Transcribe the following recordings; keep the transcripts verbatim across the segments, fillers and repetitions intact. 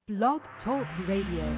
Blog Talk Radio.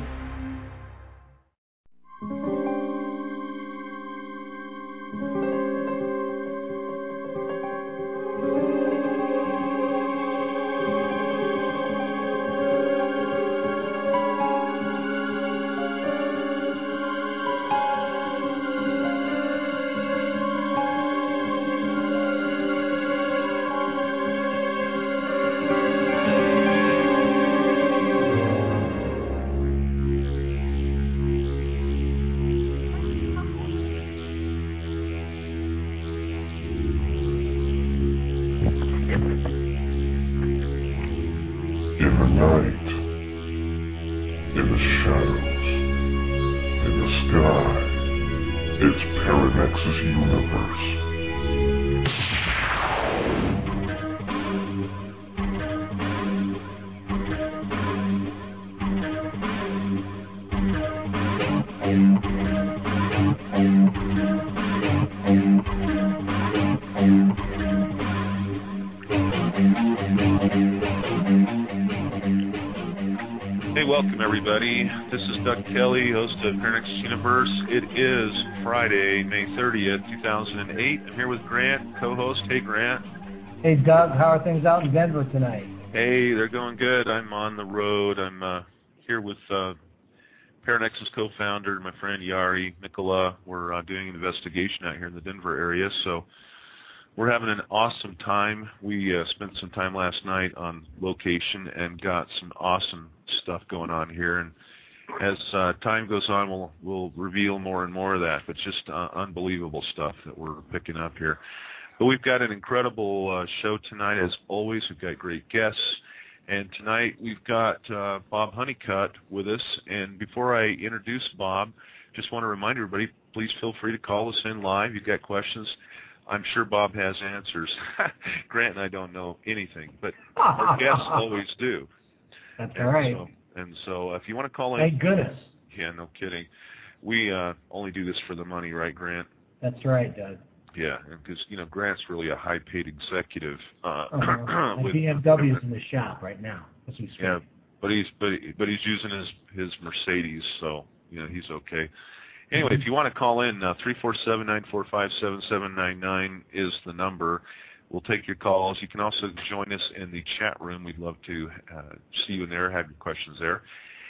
Everybody, this is Doug Kelly, host of Paranexus Universe. It is Friday, May thirtieth, two thousand eight. I'm here with Grant, co-host. Hey, Grant. Hey, Doug. How are things out in Denver tonight? Hey, they're going good. I'm on the road. I'm uh, here with uh, Paranexus co-founder, my friend Yari Mikola. We're uh, doing an investigation out here in the Denver area, so we're having an awesome time. We uh, spent some time last night on location and got some awesome stuff going on here. And as uh, time goes on, we'll we'll reveal more and more of that. But just uh, unbelievable stuff that we're picking up here. But we've got an incredible uh, show tonight, as always. We've got great guests. And tonight we've got uh, Bob Honeycutt with us. And before I introduce Bob, just want to remind everybody, please feel free to call us in live. You've got questions. I'm sure Bob has answers. Grant and I don't know anything, but our guests always do. That's and all right. So, and so if you want to call in... Thank goodness. Yeah, no kidding. We uh, only do this for the money, right, Grant? That's right, Doug. Yeah, because, you know, Grant's really a high-paid executive. Uh, uh, my B M W's in the shop right now. As we speak. Yeah, but he's, but, but he's using his, his Mercedes, so, you know, he's okay. Anyway, if you want to call in, uh, three four seven, nine four five, seven seven nine nine is the number. We'll take your calls. You can also join us in the chat room. We'd love to uh, see you in there, have your questions there.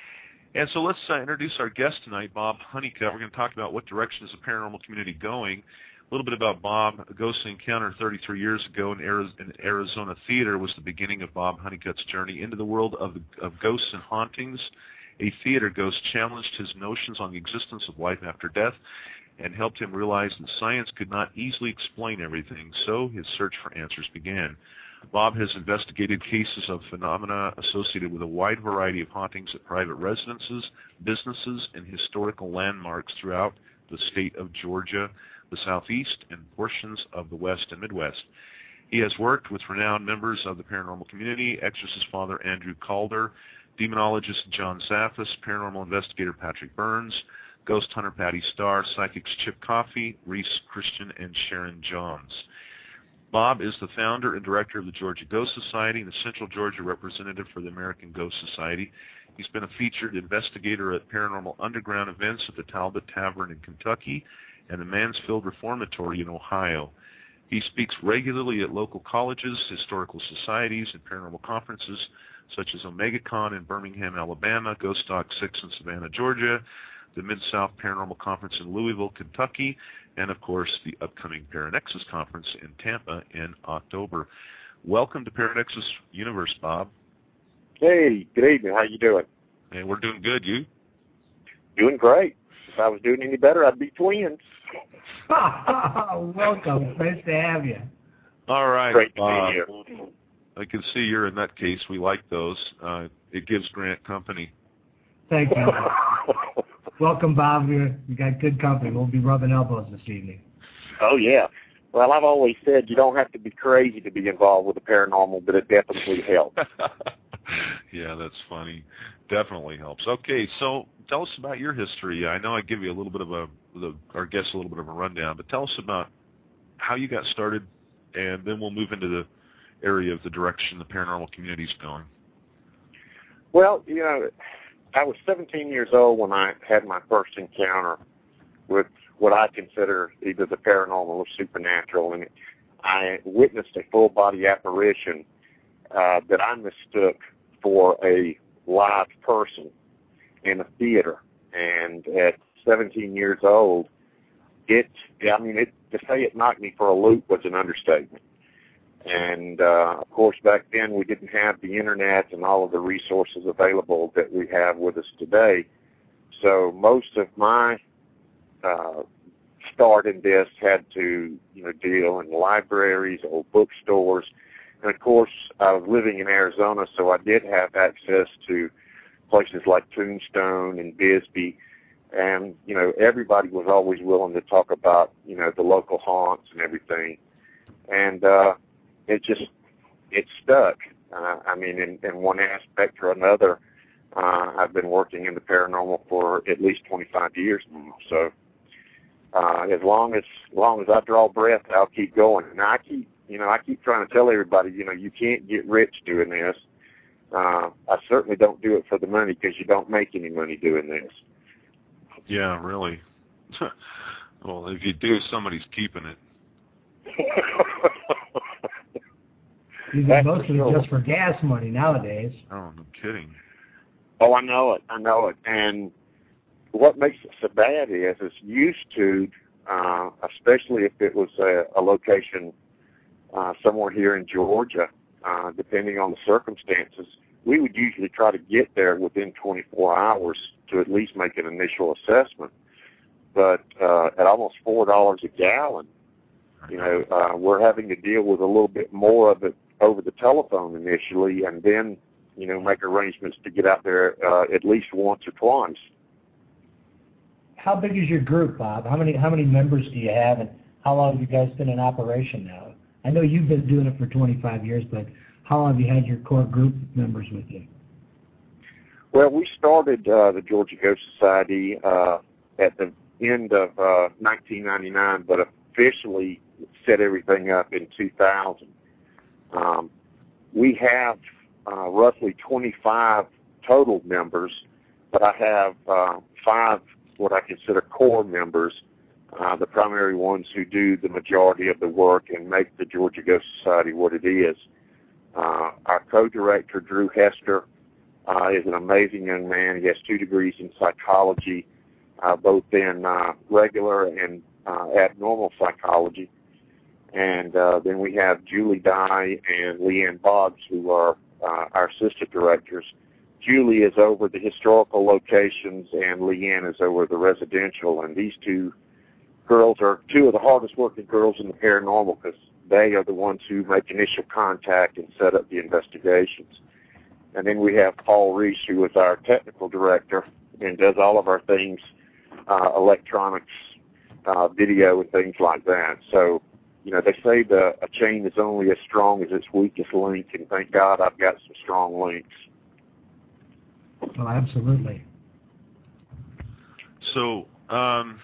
And so let's uh, introduce our guest tonight, Bob Honeycutt. We're going to talk about what direction is the paranormal community going. A little bit about Bob. A ghost encounter thirty-three years ago in Arizona Theater was the beginning of Bob Honeycutt's journey into the world of, of ghosts and hauntings. A theater ghost challenged his notions on the existence of life after death and helped him realize that science could not easily explain everything, so his search for answers began. Bob has investigated cases of phenomena associated with a wide variety of hauntings at private residences, businesses, and historical landmarks throughout the state of Georgia, the Southeast, and portions of the West and Midwest. He has worked with renowned members of the paranormal community, exorcist Father Andrew Calder, demonologist John Zaffis, paranormal investigator Patrick Burns, ghost hunter Patty Starr, psychics Chip Coffey, Reese Christian, and Sharon Johns. Bob is the founder and director of the Georgia Ghost Society and the Central Georgia representative for the American Ghost Society. He's been a featured investigator at Paranormal Underground events at the Talbot Tavern in Kentucky and the Mansfield Reformatory in Ohio. He speaks regularly at local colleges, historical societies, and paranormal conferences such as OmegaCon in Birmingham, Alabama, Ghost Talk six in Savannah, Georgia, the Mid-South Paranormal Conference in Louisville, Kentucky, and, of course, the upcoming Paranexus Conference in Tampa in October. Welcome to Paranexus Universe, Bob. Hey, good evening. How you doing? Hey, we're doing good. You? Doing great. If I was doing any better, I'd be twins. Welcome. Nice to have you. All right, Great to Bob. be here. I can see you're in that case. We like those. Uh, it gives Grant company. Thank you. Welcome, Bob. You got good company. We'll be rubbing elbows this evening. Oh, yeah. Well, I've always said you don't have to be crazy to be involved with the paranormal, but it definitely helps. Yeah, that's funny. Definitely helps. Okay, so tell us about your history. I know I give you a little bit of a, the, our guests a little bit of a rundown, but tell us about how you got started, and then we'll move into the area of the direction the paranormal community is going. Well, you know, I was seventeen years old when I had my first encounter with what I consider either the paranormal or supernatural, and I witnessed a full-body apparition uh, that I mistook for a live person in a theater. And at seventeen years old, it, I mean, it, to say it knocked me for a loop was an understatement. And, uh, of course, back then we didn't have the Internet and all of the resources available that we have with us today. So most of my uh, start in this had to, you know, deal in libraries, old bookstores. And, of course, I was living in Arizona, so I did have access to places like Tombstone and Bisbee. And, you know, everybody was always willing to talk about, you know, the local haunts and everything. And uh, it just, it stuck. Uh, I mean, in, in one aspect or another, uh, I've been working in the paranormal for at least twenty-five years now. So uh, as long as, as long as I draw breath, I'll keep going. And I keep, you know, I keep trying to tell everybody, you know, you can't get rich doing this. Uh, I certainly don't do it for the money because you don't make any money doing this. Yeah, really. Well, if you do, somebody's keeping it. You get most of it just for gas money nowadays. Oh, no kidding. Oh, I know it. I know it. And what makes it so bad is it's used to, uh, especially if it was a, a location uh, somewhere here in Georgia, uh, depending on the circumstances, we would usually try to get there within twenty-four hours to at least make an initial assessment. But uh, at almost four dollars a gallon, you know, uh, we're having to deal with a little bit more of it over the telephone initially, and then, you know, make arrangements to get out there uh, at least once or twice. How big is your group, Bob? How many how many members do you have, and how long have you guys been in operation now? I know you've been doing it for twenty-five years, but how long have you had your core group members with you? Well, we started uh, the Georgia Ghost Society uh, at the end of uh, nineteen ninety-nine, but officially set everything up in two thousand. Um, we have uh, roughly twenty-five total members, but I have uh, five what I consider core members, uh, the primary ones who do the majority of the work and make the Georgia Ghost Society what it is. Uh, our co-director, Drew Hester, uh, is an amazing young man. He has two degrees in psychology, uh, both in uh, regular and uh, abnormal psychology. And uh, then we have Julie Dye and Leanne Boggs, who are uh, our assistant directors. Julie is over the historical locations, and Leanne is over the residential. And these two girls are two of the hardest working girls in the paranormal because they are the ones who make initial contact and set up the investigations. And then we have Paul Reese, who is our technical director and does all of our things, uh, electronics, uh, video, and things like that. So, you know, they say the, a chain is only as strong as its weakest link, and thank God I've got some strong links. Oh, absolutely. So, um,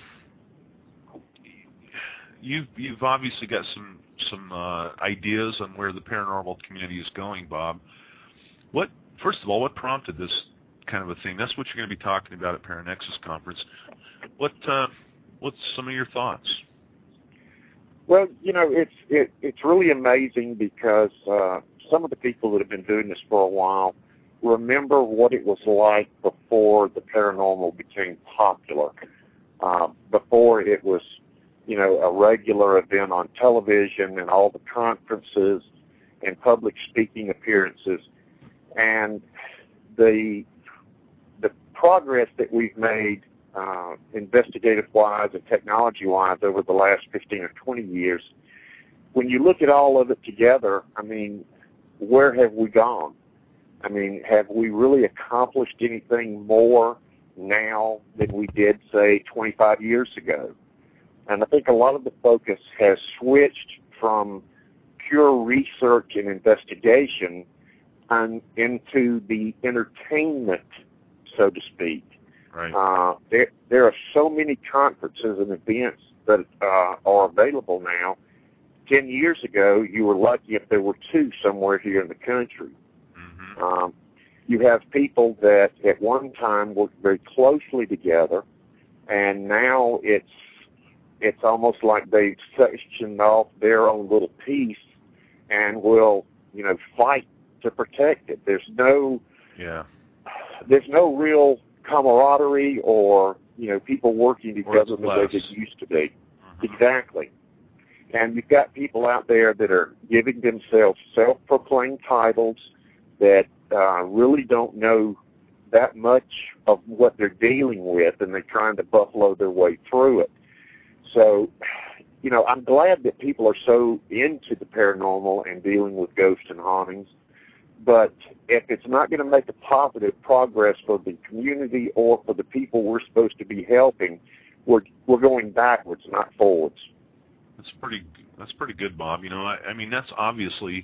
you've you've obviously got some some uh, ideas on where the paranormal community is going, Bob. What first of all, what prompted this kind of a thing? That's what you're going to be talking about at Paranexus Conference. What uh, what's some of your thoughts? Well, you know, it's it, it's really amazing because uh, some of the people that have been doing this for a while remember what it was like before the paranormal became popular, uh, before it was, you know, a regular event on television and all the conferences and public speaking appearances. And the the progress that we've made uh, investigative-wise and technology-wise over the last fifteen or twenty years, when you look at all of it together, I mean, where have we gone? I mean, have we really accomplished anything more now than we did, say, twenty-five years ago? And I think a lot of the focus has switched from pure research and investigation and into the entertainment, so to speak. Right. Uh, there, there are so many conferences and events that uh, are available now. Ten years ago, you were lucky if there were two somewhere here in the country. Mm-hmm. Um, you have people that at one time worked very closely together, and now it's it's almost like they've sectioned off their own little piece and will, you know, fight to protect it. There's no yeah. There's no real camaraderie or, you know, people working together the way they used to be. Mm-hmm. Exactly. And you've got people out there that are giving themselves self-proclaimed titles that uh, really don't know that much of what they're dealing with, and they're trying to buffalo their way through it. So, you know, I'm glad that people are so into the paranormal and dealing with ghosts and hauntings, but if it's not going to make a positive progress for the community or for the people we're supposed to be helping, we're we're going backwards, not forwards. That's pretty. That's pretty good, Bob. You know, I, I mean, that's obviously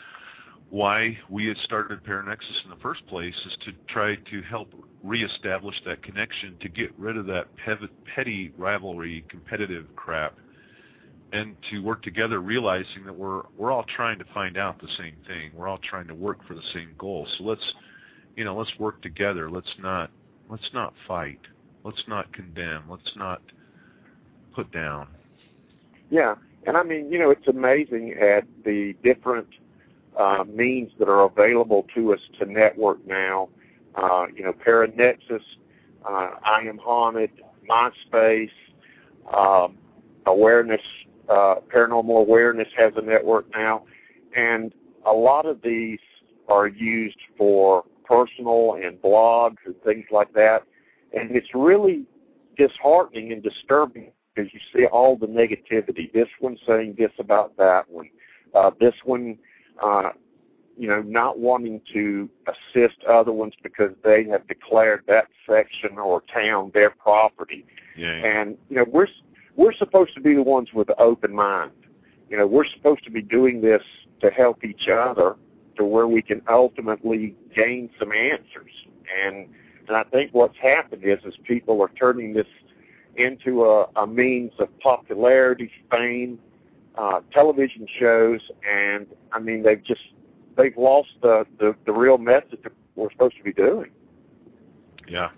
why we had started Paranexus in the first place, is to try to help reestablish that connection, to get rid of that petty rivalry, competitive crap, and to work together, realizing that we're we're all trying to find out the same thing. We're all trying to work for the same goal. So let's, you know, let's work together. Let's not let's not fight. Let's not condemn. Let's not put down. Yeah, and I mean, you know, it's amazing at the different uh, means that are available to us to network now. Uh, you know, Paranexus, uh, I Am Haunted, MySpace, um, Awareness, uh, Paranormal Awareness has a network now, and a lot of these are used for personal and blogs and things like that, and it's really disheartening and disturbing because you see all the negativity. This one saying this about that one. Uh, this one, uh, you know, not wanting to assist other ones because they have declared that section or town their property. Yeah. And, you know, we're we're supposed to be the ones with the open mind. You know, we're supposed to be doing this to help each other to where we can ultimately gain some answers. And and I think what's happened is, is people are turning this into a, a means of popularity, fame, uh, television shows, and I mean they've just they've lost the, the, the real message that we're supposed to be doing. Yeah.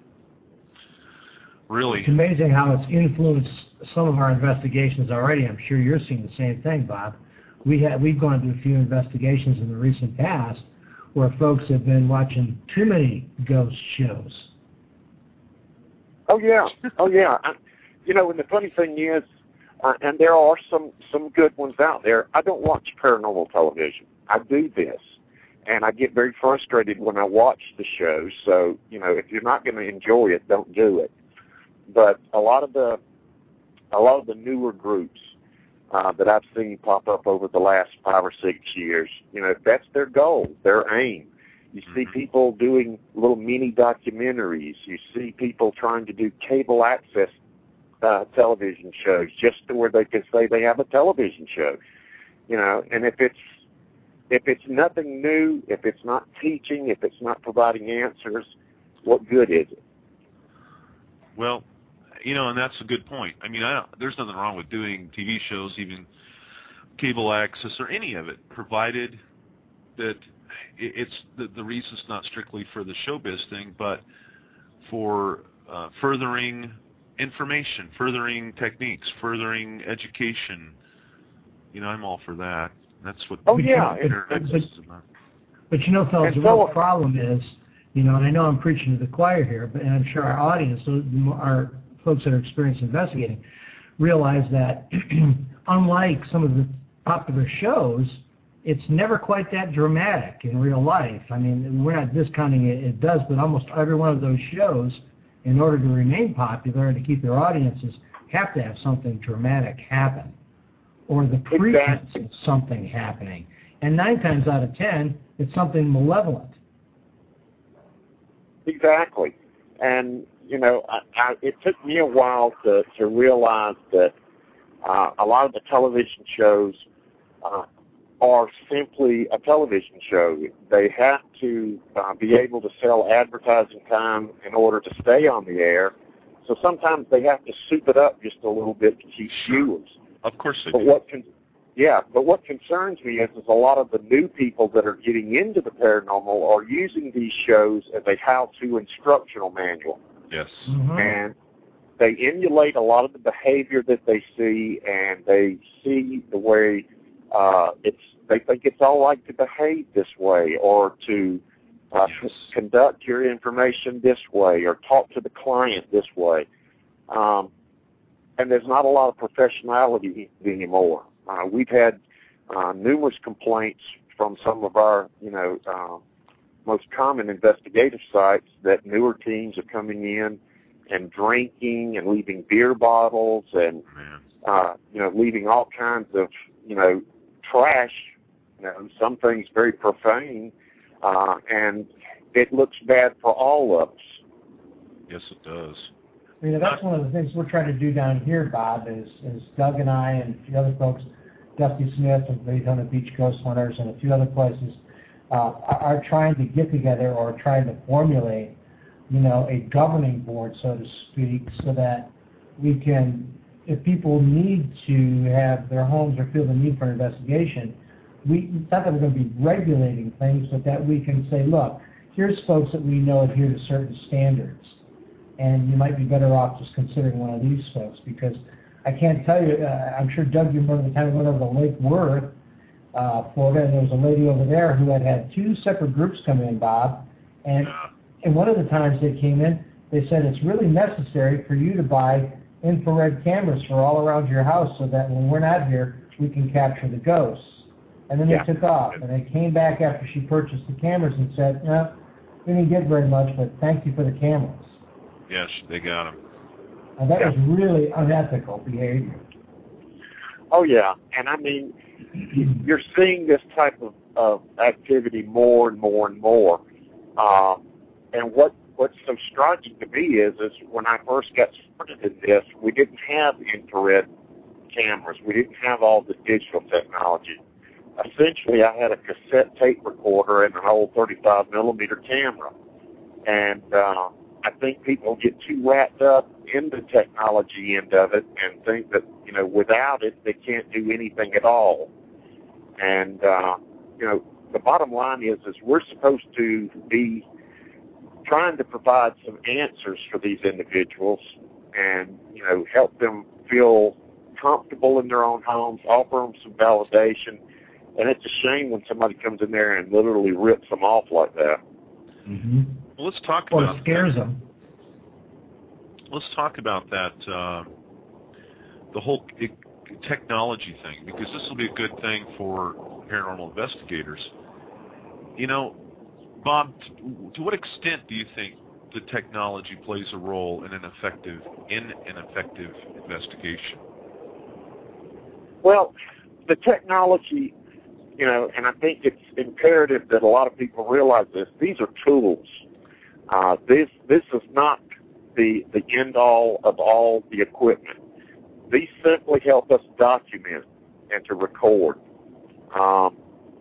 Really. It's amazing how it's influenced some of our investigations already. I'm sure you're seeing the same thing, Bob. We have we've gone to a few investigations in the recent past where folks have been watching too many ghost shows. Oh yeah, oh yeah. I, you know, and the funny thing is, uh, and there are some some good ones out there. I don't watch paranormal television. I do this, and I get very frustrated when I watch the shows. So, you know, if you're not going to enjoy it, don't do it. But a lot of the a lot of the newer groups uh, that I've seen pop up over the last five or six years, you know, that's their goal, their aim. You see people doing little mini documentaries. You see people trying to do cable access uh, television shows just to where they can say they have a television show. You know, and if it's if it's nothing new, if it's not teaching, if it's not providing answers, what good is it? Well, you know, and that's a good point. I mean, I don't, there's nothing wrong with doing T V shows, even cable access or any of it, provided that it's the, the reason's not strictly for the showbiz thing, but for uh, furthering information, furthering techniques, furthering education. You know, I'm all for that. That's what. Oh yeah, but, but, but you know, fellas, the real problem is, you know, and I know I'm preaching to the choir here, but and I'm sure our audience, our folks that are experienced investigating, realize that unlike some of the popular shows, it's never quite that dramatic in real life. I mean, we're not discounting it, it does, but almost every one of those shows, in order to remain popular and to keep their audiences, have to have something dramatic happen, or the pretense exactly. of something happening. And nine times out of ten, it's something malevolent. Exactly. And, you know, I, I, it took me a while to, to realize that uh, a lot of the television shows uh, are simply a television show. They have to uh, be able to sell advertising time in order to stay on the air. So sometimes they have to soup it up just a little bit to keep viewers. Of course they but do. What can, Yeah, but what concerns me is, is a lot of the new people that are getting into the paranormal are using these shows as a how-to instructional manual. Yes. Mm-hmm. And they emulate a lot of the behavior that they see, and they see the way uh, it's. They think it's all right to behave this way, or to uh, yes. c- conduct your information this way, or talk to the client this way. Um, and there's not a lot of professionality anymore. Uh, we've had uh, numerous complaints from some of our, you know, uh, most common investigative sites that newer teams are coming in and drinking and leaving beer bottles and, uh, you know, leaving all kinds of, you know, trash, you know, some things very profane, uh, and it looks bad for all of us. Yes, it does. You know, that's one of the things we're trying to do down here, Bob, is, is Doug and I and a few other folks, Dusty Smith of Daytona Beach Ghost Hunters and a few other places, uh, are, are trying to get together or trying to formulate, you know, a governing board, so to speak, so that we can, if people need to have their homes or feel the need for an investigation, we, it's not that we're going to be regulating things, but that we can say, look, here's folks that we know adhere to certain standards, and you might be better off just considering one of these folks, because I can't tell you, uh, I'm sure, Doug, you remember the time we went over to Lake Worth, uh, Florida, and there was a lady over there who had had two separate groups come in, Bob, and, and one of the times they came in, they said it's really necessary for you to buy infrared cameras for all around your house so that when we're not here, we can capture the ghosts. And then Yeah. they took off, and they came back after she purchased the cameras and said, no, we didn't get very much, but thank you for the cameras. Yes, they got them. And that Yeah. was really unethical behavior. Oh, yeah. And, I mean, you're seeing this type of, of activity more and more and more. Uh, and what what's so striking to me is, is when I first got started in this, we didn't have infrared cameras. We didn't have all the digital technology. Essentially, I had a cassette tape recorder and an old thirty-five millimeter camera. And uh, I think people get too wrapped up in the technology end of it and think that, you know, without it, they can't do anything at all. And, uh, you know, the bottom line is, is we're supposed to be trying to provide some answers for these individuals and, you know, help them feel comfortable in their own homes, offer them some validation. And it's a shame when somebody comes in there and literally rips them off like that. Mm-hmm. Well, let's talk Well, about it scares that. them. Let's talk about that, uh, the whole it, technology thing, because this will be a good thing for paranormal investigators. You know, Bob, to, to what extent do you think the technology plays a role in an effective in an effective investigation? Well, the technology, you know, and I think it's imperative that a lot of people realize this. These are tools. Uh, this this is not the the end all of all the equipment. These simply help us document and to record. Um,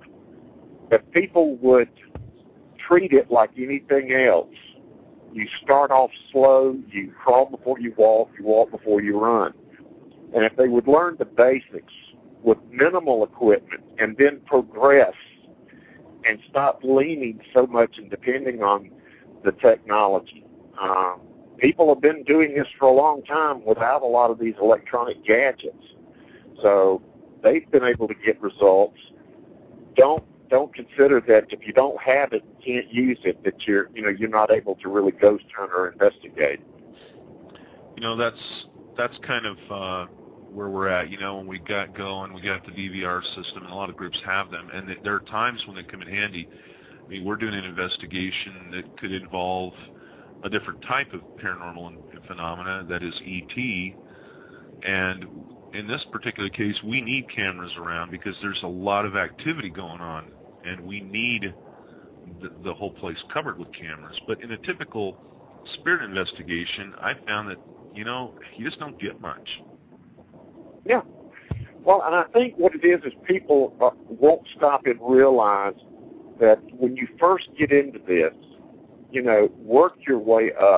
if people would treat it like anything else, you start off slow, you crawl before you walk, you walk before you run. And if they would learn the basics with minimal equipment and then progress and stop leaning so much and depending on the technology. Uh, people have been doing this for a long time without a lot of these electronic gadgets. So they've been able to get results. Don't don't consider that if you don't have it, you can't use it, that you're you know you're not able to really ghost hunt or investigate. You know, that's that's kind of uh, where we're at. You know, when we got going, we got the D V R system, and a lot of groups have them, and there are times when they come in handy. I mean, we're doing an investigation that could involve a different type of paranormal phenomena, that is E T, and in this particular case, we need cameras around because there's a lot of activity going on, and we need the, the whole place covered with cameras. But in a typical spirit investigation, I found that, you know, you just don't get much. Yeah. Well, and I think what it is is people uh, won't stop and realize that when you first get into this, you know, work your way up.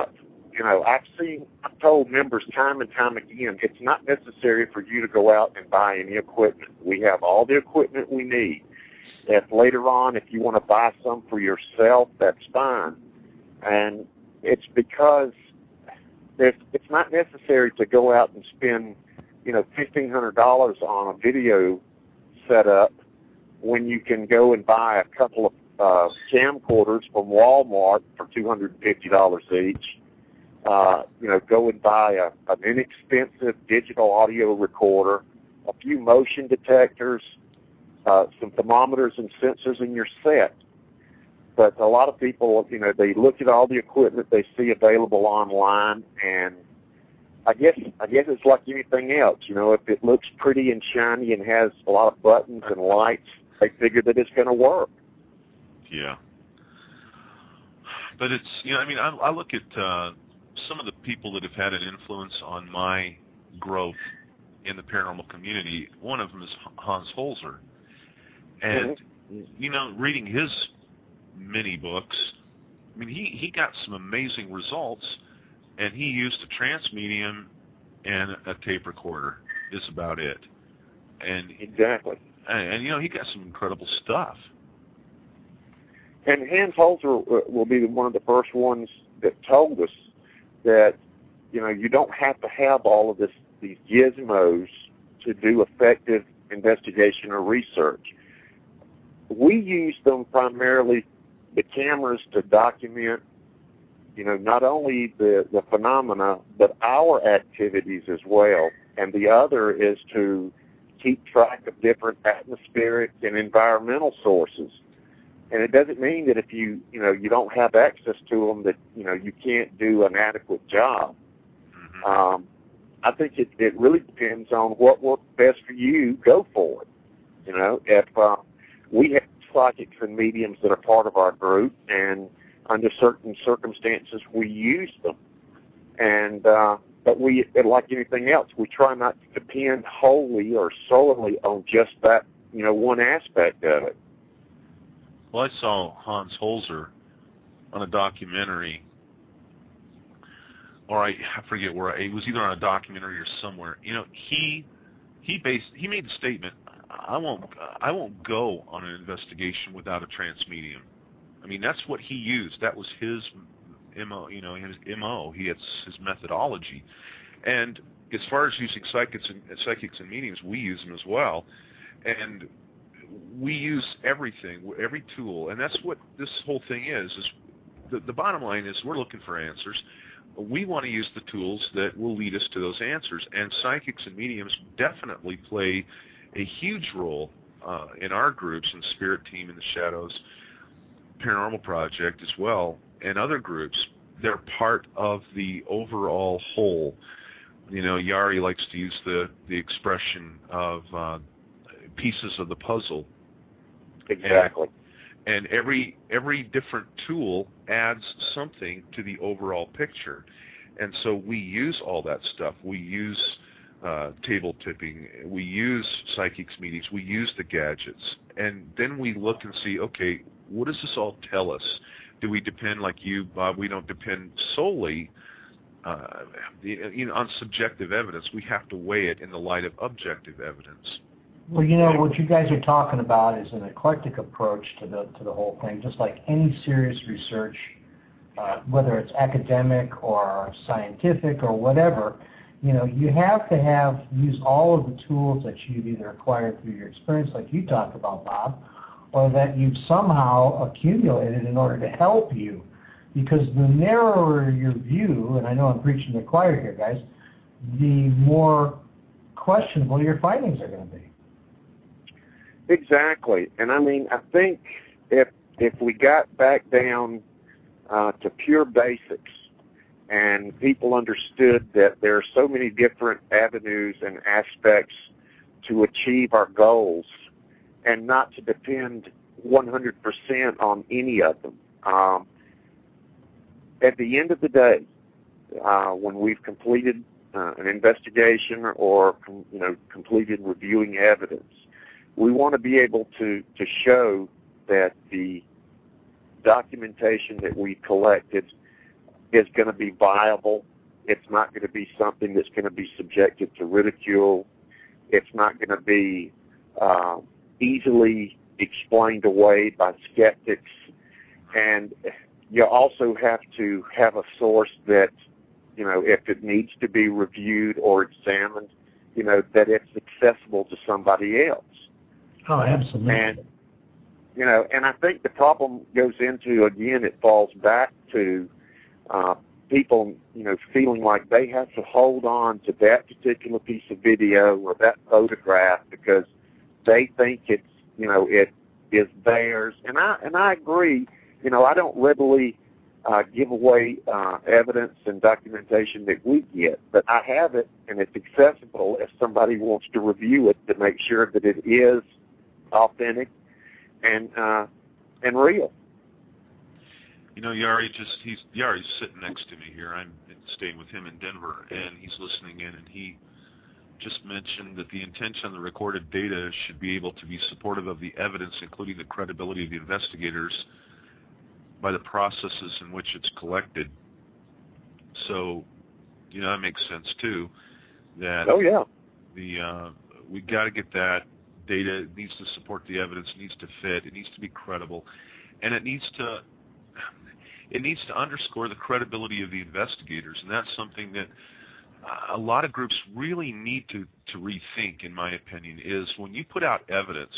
you know, I've seen, I've told members time and time again, it's not necessary for you to go out and buy any equipment. We have all the equipment we need. If later on, if you want to buy some for yourself, that's fine. And it's because there's, it's not necessary to go out and spend, you know, fifteen hundred dollars on a video setup when you can go and buy a couple of uh, camcorders from Walmart for two hundred fifty dollars each. Uh, you know, go and buy a, an inexpensive digital audio recorder, a few motion detectors, uh, some thermometers and sensors in your set. But a lot of people, you know, they look at all the equipment they see available online, and I guess I guess it's like anything else. You know, if it looks pretty and shiny and has a lot of buttons and lights, they figure that it's going to work. Yeah. But it's, you know, I mean, I, I look at uh, some of the people that have had an influence on my growth in the paranormal community. One of them is Hans Holzer. And, mm-hmm. you know, reading his mini books, I mean, he, he got some amazing results, and he used a trance medium and a tape recorder is about it. And exactly. And, and, you know, he got some incredible stuff. And Hans Holzer will be one of the first ones that told us that, you know, you don't have to have all of this, these gizmos to do effective investigation or research. We use them primarily, the cameras, to document, you know, not only the, the phenomena, but our activities as well. And the other is to keep track of different atmospheric and environmental sources. And it doesn't mean that if you, you know, you don't have access to them that, you know, you can't do an adequate job. Mm-hmm. Um, I think it, it really depends on what works best for you. Go for it. You know, if uh, we have psychics and mediums that are part of our group, and under certain circumstances we use them. And uh, but we, like anything else, we try not to depend wholly or solely on just that, you know, one aspect of it. Well, I saw Hans Holzer on a documentary, or I, I forget where. I, it was either on a documentary or somewhere. You know, he he based he made the statement, I won't I won't go on an investigation without a trance medium. I mean, that's what he used. That was his M O. You know, his M O. He had his methodology. And as far as using psychics and psychics and mediums, we use them as well. And we use everything, every tool, and that's what this whole thing is. Is the, the bottom line is we're looking for answers. We want to use the tools that will lead us to those answers, and psychics and mediums definitely play a huge role uh, in our groups, and Spirit Team in the Shadows, Paranormal Project as well, and other groups. They're part of the overall whole. You know, Yari likes to use the, the expression of uh, pieces of the puzzle. Exactly. And, and every every different tool adds something to the overall picture. And so we use all that stuff. We use uh, table tipping. We use psychics meetings. We use the gadgets. And then we look and see, okay, what does this all tell us? Do we depend, like you, Bob, we don't depend solely uh, you know, on subjective evidence. We have to weigh it in the light of objective evidence. Well, you know, what you guys are talking about is an eclectic approach to the to the whole thing, just like any serious research, uh, whether it's academic or scientific or whatever. You know, you have to have use all of the tools that you've either acquired through your experience, like you talked about, Bob, or that you've somehow accumulated in order to help you. Because the narrower your view, and I know I'm preaching to the choir here, guys, the more questionable your findings are going to be. Exactly. And I mean, I think if if we got back down uh, to pure basics and people understood that there are so many different avenues and aspects to achieve our goals and not to depend one hundred percent on any of them. Um, at the end of the day, uh, when we've completed uh, an investigation or, you know, completed reviewing evidence, we want to be able to, to show that the documentation that we collected is going to be viable. It's not going to be something that's going to be subjected to ridicule. It's not going to be uh, easily explained away by skeptics. And you also have to have a source that, you know, if it needs to be reviewed or examined, you know, that it's accessible to somebody else. Oh, absolutely. And, you know, and I think the problem goes into, again, it falls back to uh, people, you know, feeling like they have to hold on to that particular piece of video or that photograph because they think it's, you know, it is theirs. And I and I agree. You know, I don't readily uh, give away uh, evidence and documentation that we get, but I have it, and it's accessible if somebody wants to review it to make sure that it is authentic and uh, and real. You know, Yari just he's Yari's sitting next to me here. I'm staying with him in Denver, and he's listening in, and he just mentioned that the intention of the recorded data should be able to be supportive of the evidence, including the credibility of the investigators, by the processes in which it's collected. So, you know, that makes sense too. That oh yeah, the uh, we got to get that data. It needs to support the evidence. It needs to fit. It needs to be credible, and it needs to it needs to underscore the credibility of the investigators. And that's something that a lot of groups really need to to rethink, in my opinion. Is when you put out evidence,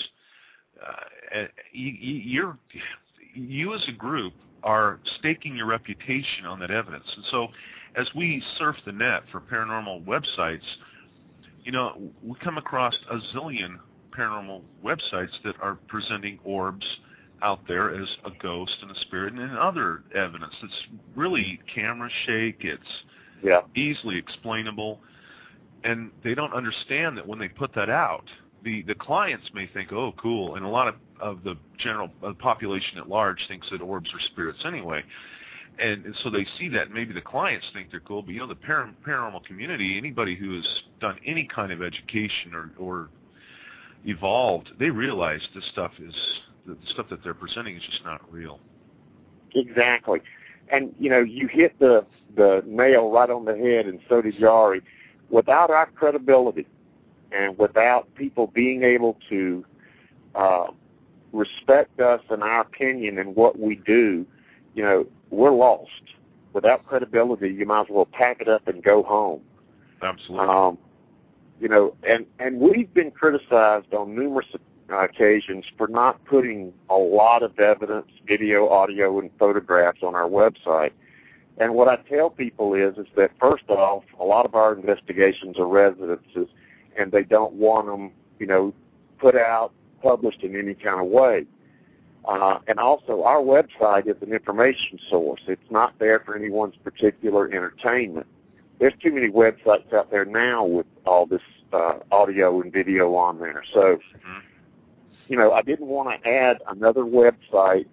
uh, you, you're you as a group are staking your reputation on that evidence. And so as we surf the net for paranormal websites, you know, we come across a zillion paranormal websites that are presenting orbs out there as a ghost and a spirit and other evidence that's really camera shake, it's yeah. easily explainable, and they don't understand that when they put that out, the, the clients may think, oh, cool, and a lot of of the general uh, population at large thinks that orbs are spirits anyway. And, and so they see that, and maybe the clients think they're cool, but, you know, the par- paranormal community, anybody who has done any kind of education or, or evolved, they realize this stuff is, the stuff that they're presenting is just not real. Exactly. And, you know, you hit the, the nail right on the head, and so did Yari. Without our credibility and without people being able to uh, respect us and our opinion and what we do, you know, we're lost. Without credibility, you might as well pack it up and go home. Absolutely. Um, you know, and, and we've been criticized on numerous occasions for not putting a lot of evidence, video, audio, and photographs on our website. And what I tell people is, is that first off, a lot of our investigations are residences, and they don't want them, you know, put out, published in any kind of way. Uh, and also, our website is an information source. It's not there for anyone's particular entertainment. There's too many websites out there now with all this uh, audio and video on there. So, mm-hmm. you know, I didn't want to add another website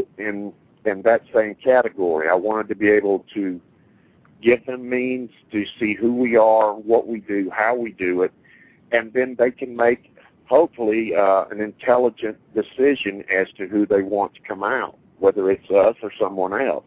in in that same category. I wanted to be able to give them means to see who we are, what we do, how we do it, and then they can make hopefully uh, an intelligent decision as to who they want to come out, whether it's us or someone else.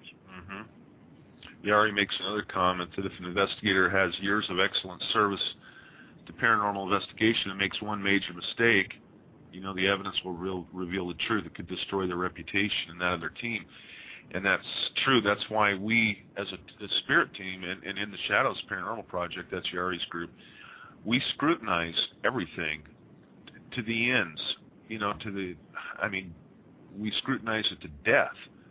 Mm-hmm. Yari makes another comment that if an investigator has years of excellent service to paranormal investigation and makes one major mistake, you know, the evidence will real, reveal the truth. It could destroy their reputation and that of their team. And that's true. That's why we, as a, a spirit team, and, and in the Shadows Paranormal Project, that's Yari's group, we scrutinize everything to the ends, you know, to the, I mean, we scrutinize it to death.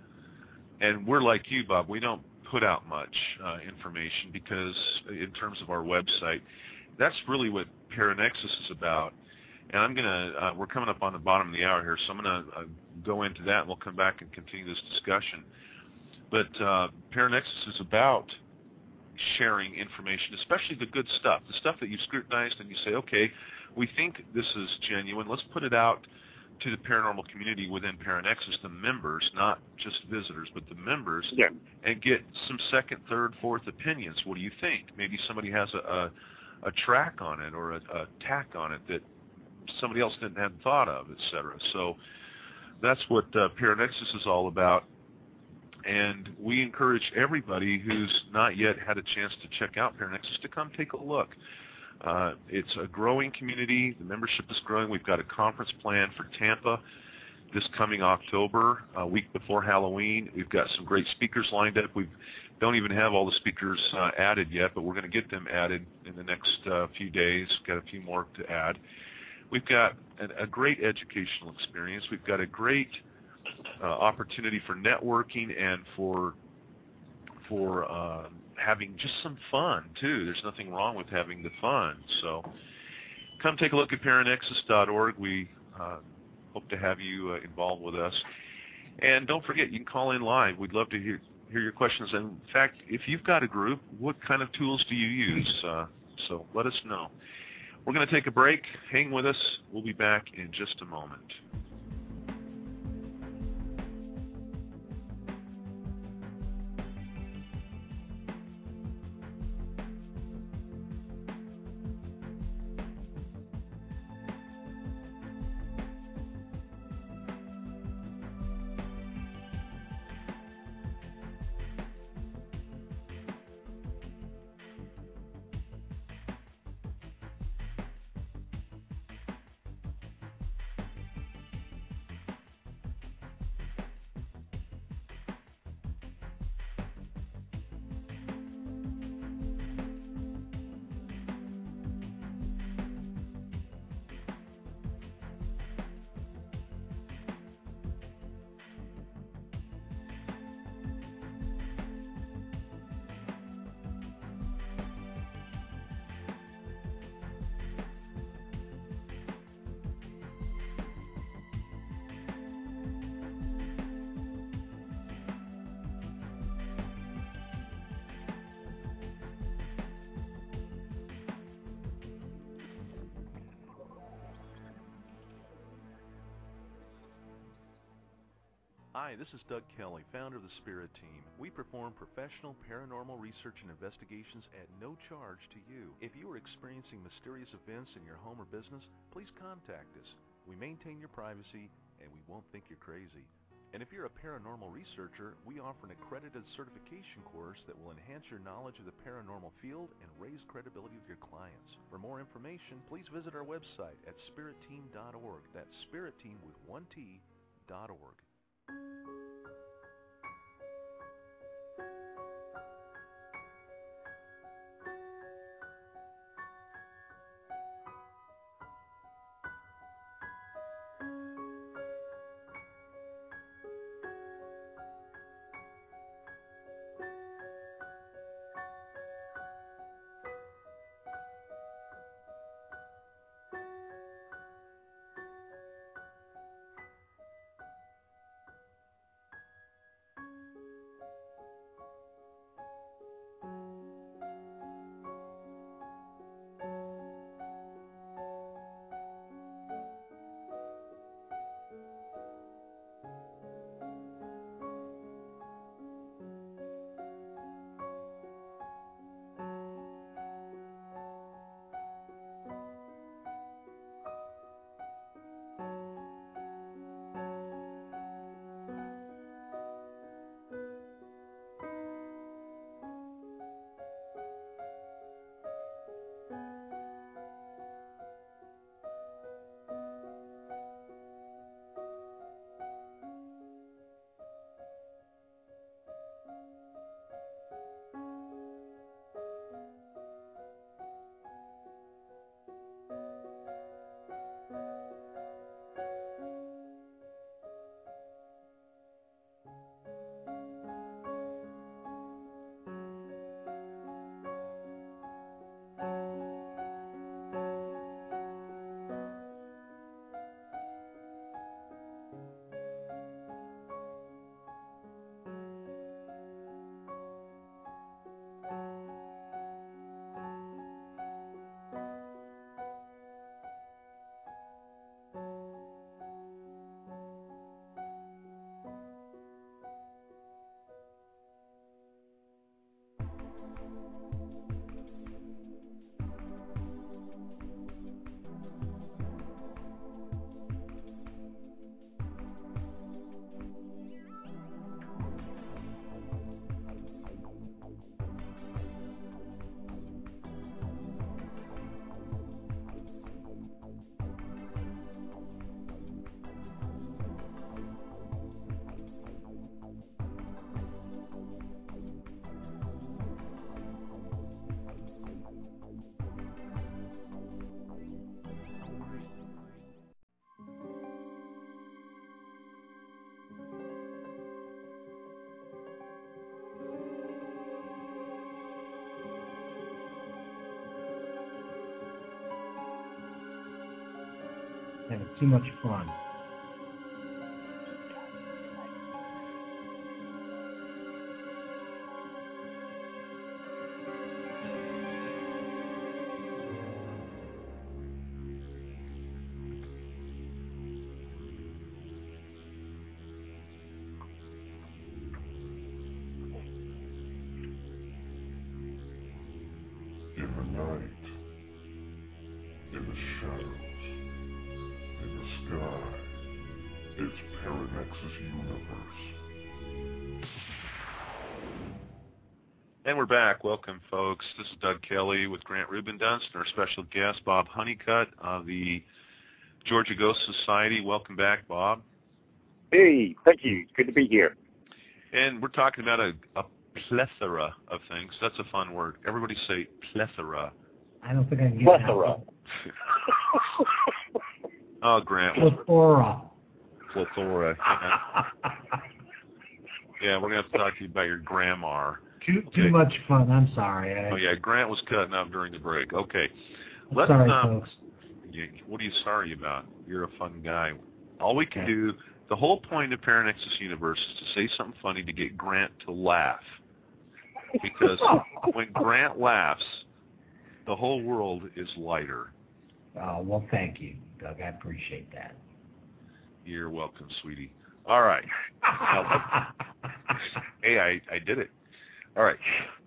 And we're like you, Bob, we don't put out much uh, information because in terms of our website, that's really what Paranexus is about. And I'm going to, uh, we're coming up on the bottom of the hour here, so I'm going to uh, go into that and we'll come back and continue this discussion. But uh, Paranexus is about sharing information, especially the good stuff, the stuff that you've scrutinized and you say, okay, we think this is genuine. Let's put it out to the paranormal community within Paranexus, the members, not just visitors, but the members, yeah. and get some second, third, fourth opinions. What do you think? Maybe somebody has a, a, a track on it or a, a tack on it that somebody else didn't have thought of, et cetera. So that's what uh, Paranexus is all about. And we encourage everybody who's not yet had a chance to check out Paranexus to come take a look. Uh, it's a growing community. The membership is growing. We've got a conference planned for Tampa this coming October, a week before Halloween. We've got some great speakers lined up. We don't even have all the speakers uh, added yet, but we're going to get them added in the next uh, few days. Got a few more to add. We've got an, a great educational experience. We've got a great uh, opportunity for networking and for for uh, having just some fun too. There's nothing wrong with having the fun. So come take a look at Paranexus dot org. We uh, hope to have you uh, involved with us. And don't forget, you can call in live. We'd love to hear hear your questions. And in fact, if you've got a group, what kind of tools do you use? Uh, so let us know. We're going to take a break. Hang with us. We'll be back in just a moment. Hi, this is Doug Kelly, founder of the Spirit Team. We perform professional paranormal research and investigations at no charge to you. If you are experiencing mysterious events in your home or business, please contact us. We maintain your privacy, and we won't think you're crazy. And if you're a paranormal researcher, we offer an accredited certification course that will enhance your knowledge of the paranormal field and raise credibility with your clients. For more information, please visit our website at spirit team dot org. That's Spirit Team with one T, dot org. Having too much fun. And we're back. Welcome, folks. This is Doug Kelly with Grant Rubendunst and our special guest, Bob Honeycutt of the Georgia Ghost Society. Welcome back, Bob. Hey, thank you. It's good to be here. And we're talking about a, a plethora of things. That's a fun word. Everybody say plethora. I don't think I can get Plethora. Oh, Grant. Plethora. Plethora. Yeah. Yeah, we're going to have to talk to you about your grandma. Too Okay. too much fun. I'm sorry. I, Oh, yeah, Grant was cutting up during the break. Okay. I'm Let's, sorry, um, folks. you, what are you sorry about? You're a fun guy. All we can do, the whole point of Paranexus Universe is to say something funny to get Grant to laugh. Because when Grant laughs, the whole world is lighter. Oh, well, thank you, Doug. I appreciate that. You're welcome, sweetie. All right. Now, hey, I, I did it. All right.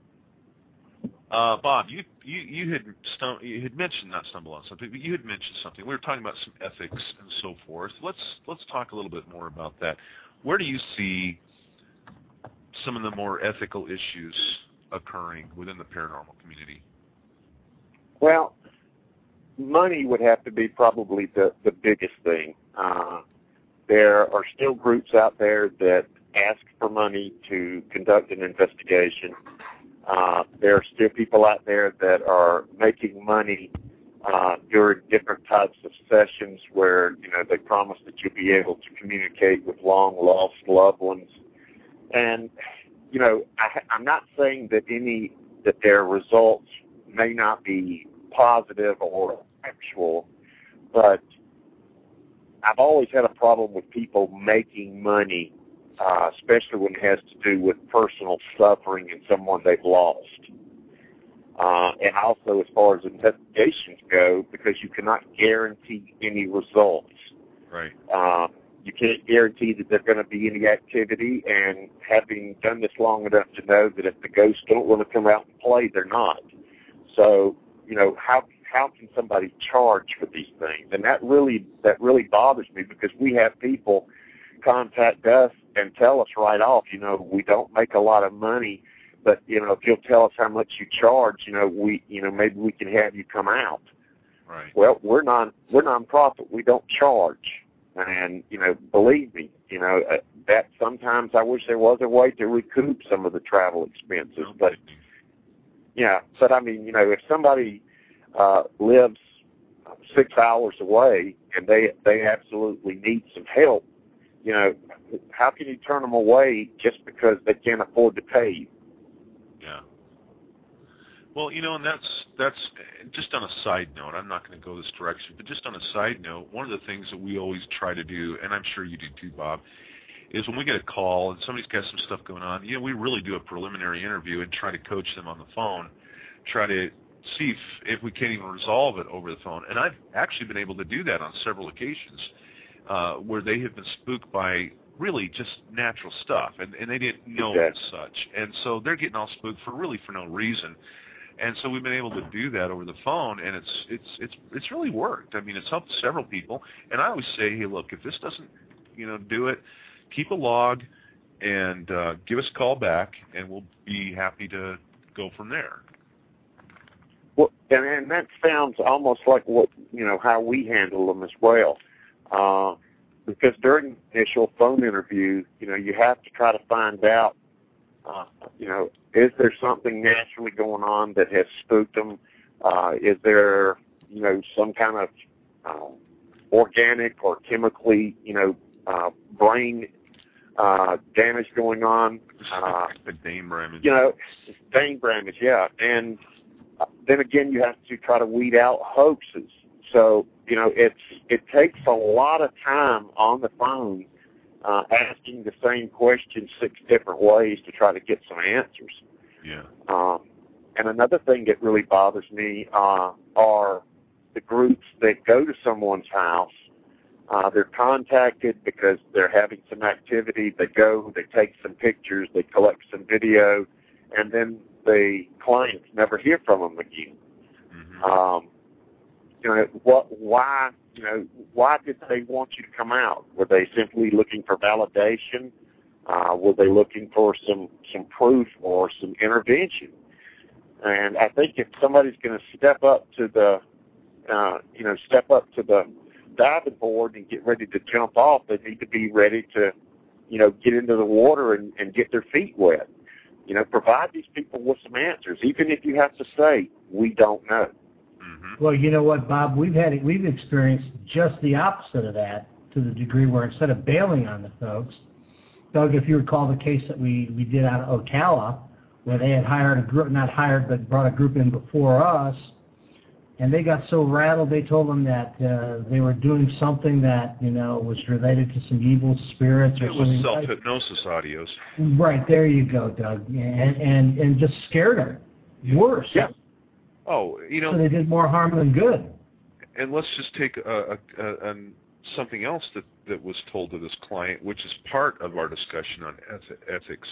Uh, Bob, you, you, you had stum- you had mentioned, not stumble on something, but you had mentioned something. We were talking about some ethics and so forth. Let's let's talk a little bit more about that. Where do you see some of the more ethical issues occurring within the paranormal community? Well, money would have to be probably the, the biggest thing. Uh, there are still groups out there that ask for money to conduct an investigation. Uh, there are still people out there that are making money uh, during different types of sessions where, you know, they promise that you'll be able to communicate with long-lost loved ones. And, you know, I, I'm not saying that any, that their results may not be positive or actual, but I've always had a problem with people making money, uh, especially when it has to do with personal suffering and someone they've lost. Uh, and also as far as investigations go, because you cannot guarantee any results. Right. Uh, you can't guarantee that there's going to be any activity, and having done this long enough to know that if the ghosts don't want to come out and play, they're not. So, you know, how how can somebody charge for these things? And that really that really bothers me, because we have people contact us and tell us right off, you know, we don't make a lot of money, but, you know, if you'll tell us how much you charge, you know, we, you know, maybe we can have you come out. Right. Well, we're non we're nonprofit. We don't charge, and you know, believe me, you know uh, that sometimes I wish there was a way to recoup some of the travel expenses. But yeah, but I mean, you know, if somebody uh, lives six hours away and they they absolutely need some help, you know, how can you turn them away just because they can't afford to pay you? Yeah. Well, you know, and that's that's just on a side note. I'm not going to go this direction, but just on a side note, one of the things that we always try to do, and I'm sure you do too, Bob, is when we get a call and somebody's got some stuff going on, you know, we really do a preliminary interview and try to coach them on the phone, try to see if, if we can't even resolve it over the phone. And I've actually been able to do that on several occasions uh, where they have been spooked by really just natural stuff, and, and they didn't know Okay. as such. And so they're getting all spooked for really for no reason. And so we've been able to do that over the phone, and it's it's it's it's really worked. I mean, it's helped several people. And I always say, hey, look, if this doesn't, you know, do it, keep a log and uh, give us a call back, and we'll be happy to go from there. Well, and, and that sounds almost like what, you know, how we handle them as well. Uh, because during the initial phone interview, you know, you have to try to find out, uh, you know, is there something naturally going on that has spooked them? Uh, is there, you know, some kind of uh, organic or chemically, you know, uh, brain uh, damage going on? Uh, the Dane Bramage. You know, Dane Bramage, yeah. And then again, you have to try to weed out hoaxes. So, you know, it's it takes a lot of time on the phone uh, asking the same question six different ways to try to get some answers. Yeah. Um, and another thing that really bothers me uh, are the groups that go to someone's house. Uh, they're contacted because they're having some activity. They go, they take some pictures, they collect some video, and then the clients never hear from them again. Mm-hmm. Um, you know, what? Why? You know, why did they want you to come out? Were they simply looking for validation? Uh, were they looking for some some proof or some intervention? And I think if somebody's going to step up to the, uh, you know, step up to the diving board and get ready to jump off, they need to be ready to, you know, get into the water and, and get their feet wet. You know, provide these people with some answers, even if you have to say, we don't know. Mm-hmm. Well, you know what, Bob? We've had we've experienced just the opposite of that, to the degree where instead of bailing on the folks, Doug, if you recall the case that we, we did out of Ocala, where they had hired a group, not hired, but brought a group in before us, and they got so rattled, they told them that uh, they were doing something that, you know, was related to some evil spirits or It something. was self-hypnosis audios. Right, there you go, Doug, and and, and just scared them. Worse. Yeah. Oh, you know. So they did more harm than good. And let's just take a, a, a, a, something else that, that was told to this client, which is part of our discussion on ethics,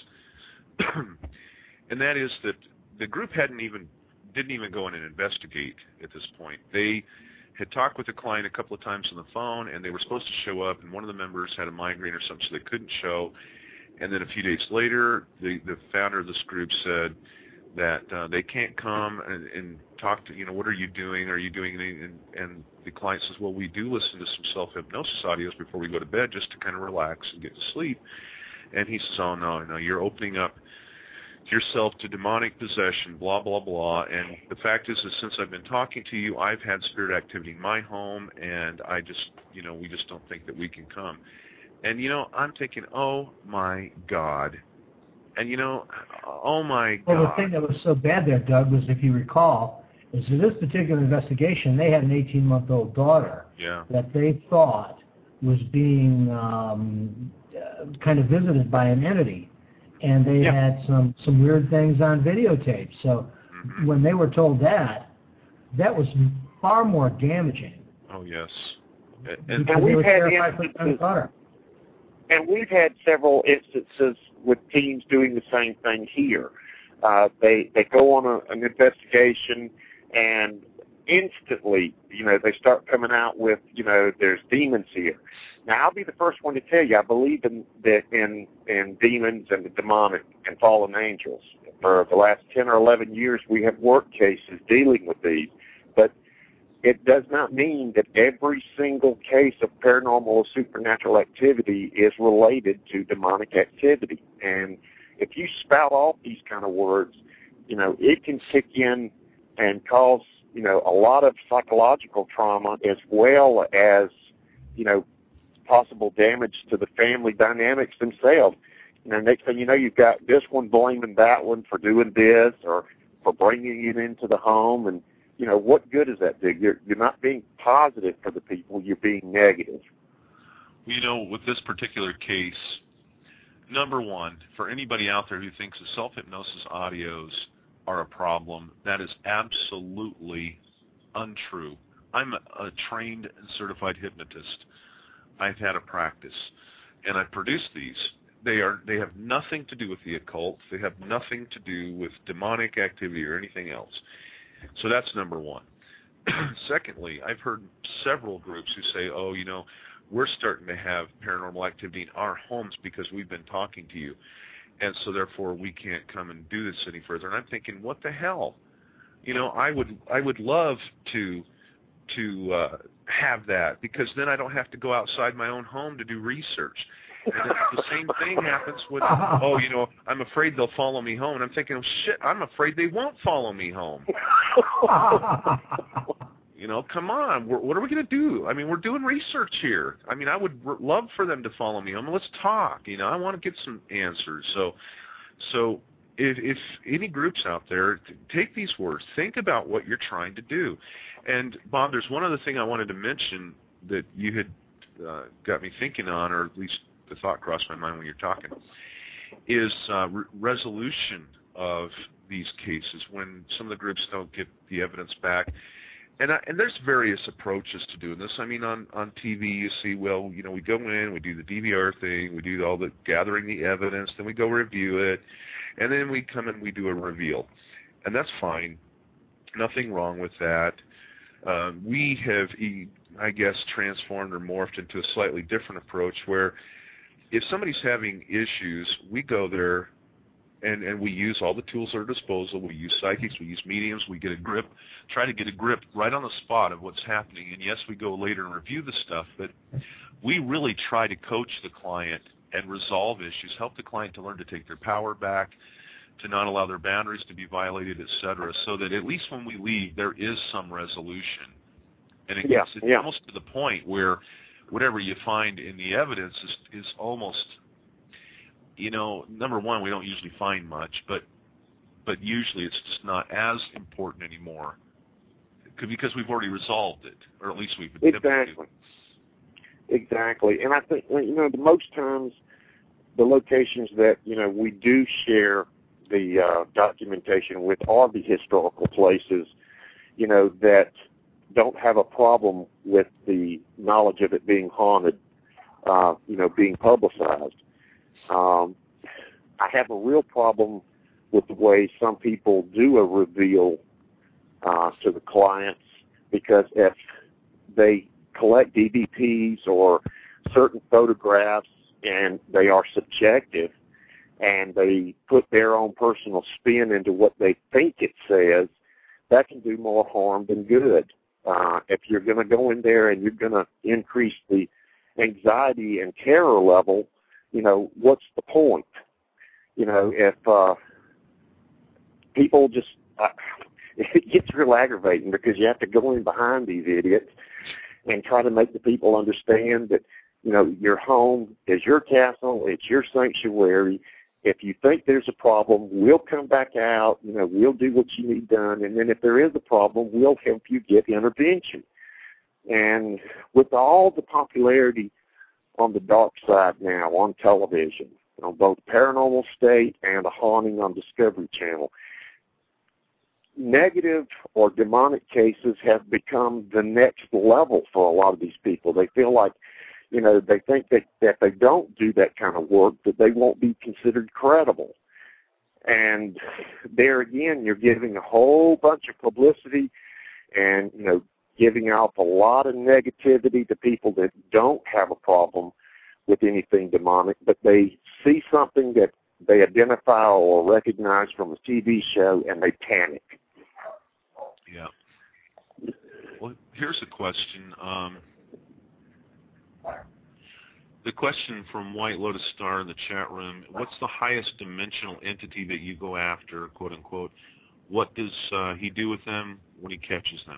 and that is that the group hadn't even didn't even go in and investigate at this point. They had talked with the client a couple of times on the phone, and they were supposed to show up, and one of the members had a migraine or something, so they couldn't show. And then a few days later, the, the founder of this group said that uh, they can't come and, and talk to, you know, what are you doing? Are you doing anything? And, and the client says, well, we do listen to some self-hypnosis audios before we go to bed just to kind of relax and get to sleep. And he says, oh, no, no, you're opening up yourself to demonic possession, blah, blah, blah. And the fact is that since I've been talking to you, I've had spirit activity in my home, and I just, you know, we just don't think that we can come. And, you know, I'm thinking, oh, my God. And, you know, oh, my God. Well, the thing that was so bad there, Doug, was if you recall, is in this particular investigation, they had an eighteen-month-old daughter yeah. that they thought was being um, uh, kind of visited by an entity. And they yeah. had some, some weird things on videotape. So mm-hmm. when they were told that, that was far more damaging. Oh, yes. And, and we've had instances, and we've had several instances with teams doing the same thing here. Uh, they they go on a, an investigation, and instantly, you know, they start coming out with, you know, there's demons here. Now, I'll be the first one to tell you, I believe in that in in demons and the demonic and fallen angels. For the last ten or eleven years, we have worked cases dealing with these, but it does not mean that every single case of paranormal or supernatural activity is related to demonic activity. And if you spout off these kind of words, you know, it can kick in and cause, you know, a lot of psychological trauma as well as, you know, possible damage to the family dynamics themselves. You know, next thing you know, you've got this one blaming that one for doing this or for bringing it into the home. And, you know, what good is that do? You're, you're not being positive for the people. You're being negative. You know, with this particular case, number one, for anybody out there who thinks the self-hypnosis audios are a problem, that is absolutely untrue. I'm a, a trained and certified hypnotist. I've had a practice, and I produce these. They are they have nothing to do with the occult. They have nothing to do with demonic activity or anything else. So that's number one. Secondly, I've heard several groups who say, oh, you know, we're starting to have paranormal activity in our homes because we've been talking to you, and so therefore we can't come and do this any further. And I'm thinking, what the hell? You know, I would I would love to to uh, have that, because then I don't have to go outside my own home to do research. And the same thing happens with, oh, you know, I'm afraid they'll follow me home. And I'm thinking, oh, shit, I'm afraid they won't follow me home. You know, come on, we're, what are we going to do? I mean, we're doing research here. I mean, I would r- love for them to follow me home. Let's talk. You know, I want to get some answers. So, so if, if any groups out there, take these words. Think about what you're trying to do. And, Bob, there's one other thing I wanted to mention that you had uh, got me thinking on, or at least the thought crossed my mind when you're talking, is uh, re- resolution of these cases when some of the groups don't get the evidence back. And, I, and there's various approaches to doing this. I mean, on, on T V, you see, well, you know, we go in, we do the D V R thing, we do all the gathering the evidence, then we go review it, and then we come and we do a reveal. And that's fine. Nothing wrong with that. Uh, we have, I guess, transformed or morphed into a slightly different approach where if somebody's having issues, we go there and, and we use all the tools at our disposal. We use psychics, we use mediums, we get a grip, try to get a grip right on the spot of what's happening. And yes, we go later and review the stuff, but we really try to coach the client and resolve issues, help the client to learn to take their power back, to not allow their boundaries to be violated, et cetera, so that at least when we leave, there is some resolution. And it gets yeah, yeah. almost to the point where whatever you find in the evidence is, is almost, you know, number one, we don't usually find much, but but usually it's just not as important anymore because we've already resolved it, or at least we've attempted exactly. to. Exactly. And I think, you know, the most times the locations that, you know, we do share the uh, documentation with are the historical places, you know, that don't have a problem with the knowledge of it being haunted, uh, you know, being publicized. Um, I have a real problem with the way some people do a reveal uh, to the clients, because if they collect D V Ps or certain photographs and they are subjective and they put their own personal spin into what they think it says, that can do more harm than good. Uh, if you're going to go in there and you're going to increase the anxiety and terror level, you know, what's the point? You know, if uh, people just, uh, it gets real aggravating because you have to go in behind these idiots and try to make the people understand that, you know, your home is your castle, it's your sanctuary. If you think there's a problem, we'll come back out, you know, we'll do what you need done, and then if there is a problem, we'll help you get intervention. And with all the popularity on the dark side now on television, on both Paranormal State and The Haunting on Discovery Channel, negative or demonic cases have become the next level for a lot of these people. They feel like, you know, they think that, that if they don't do that kind of work, that they won't be considered credible. And there again, you're giving a whole bunch of publicity and, you know, giving off a lot of negativity to people that don't have a problem with anything demonic, but they see something that they identify or recognize from a T V show and they panic. Yeah. Well, here's a question. Um, the question from White Lotus Star in the chat room, what's the highest dimensional entity that you go after, quote unquote? What does uh, he do with them when he catches them?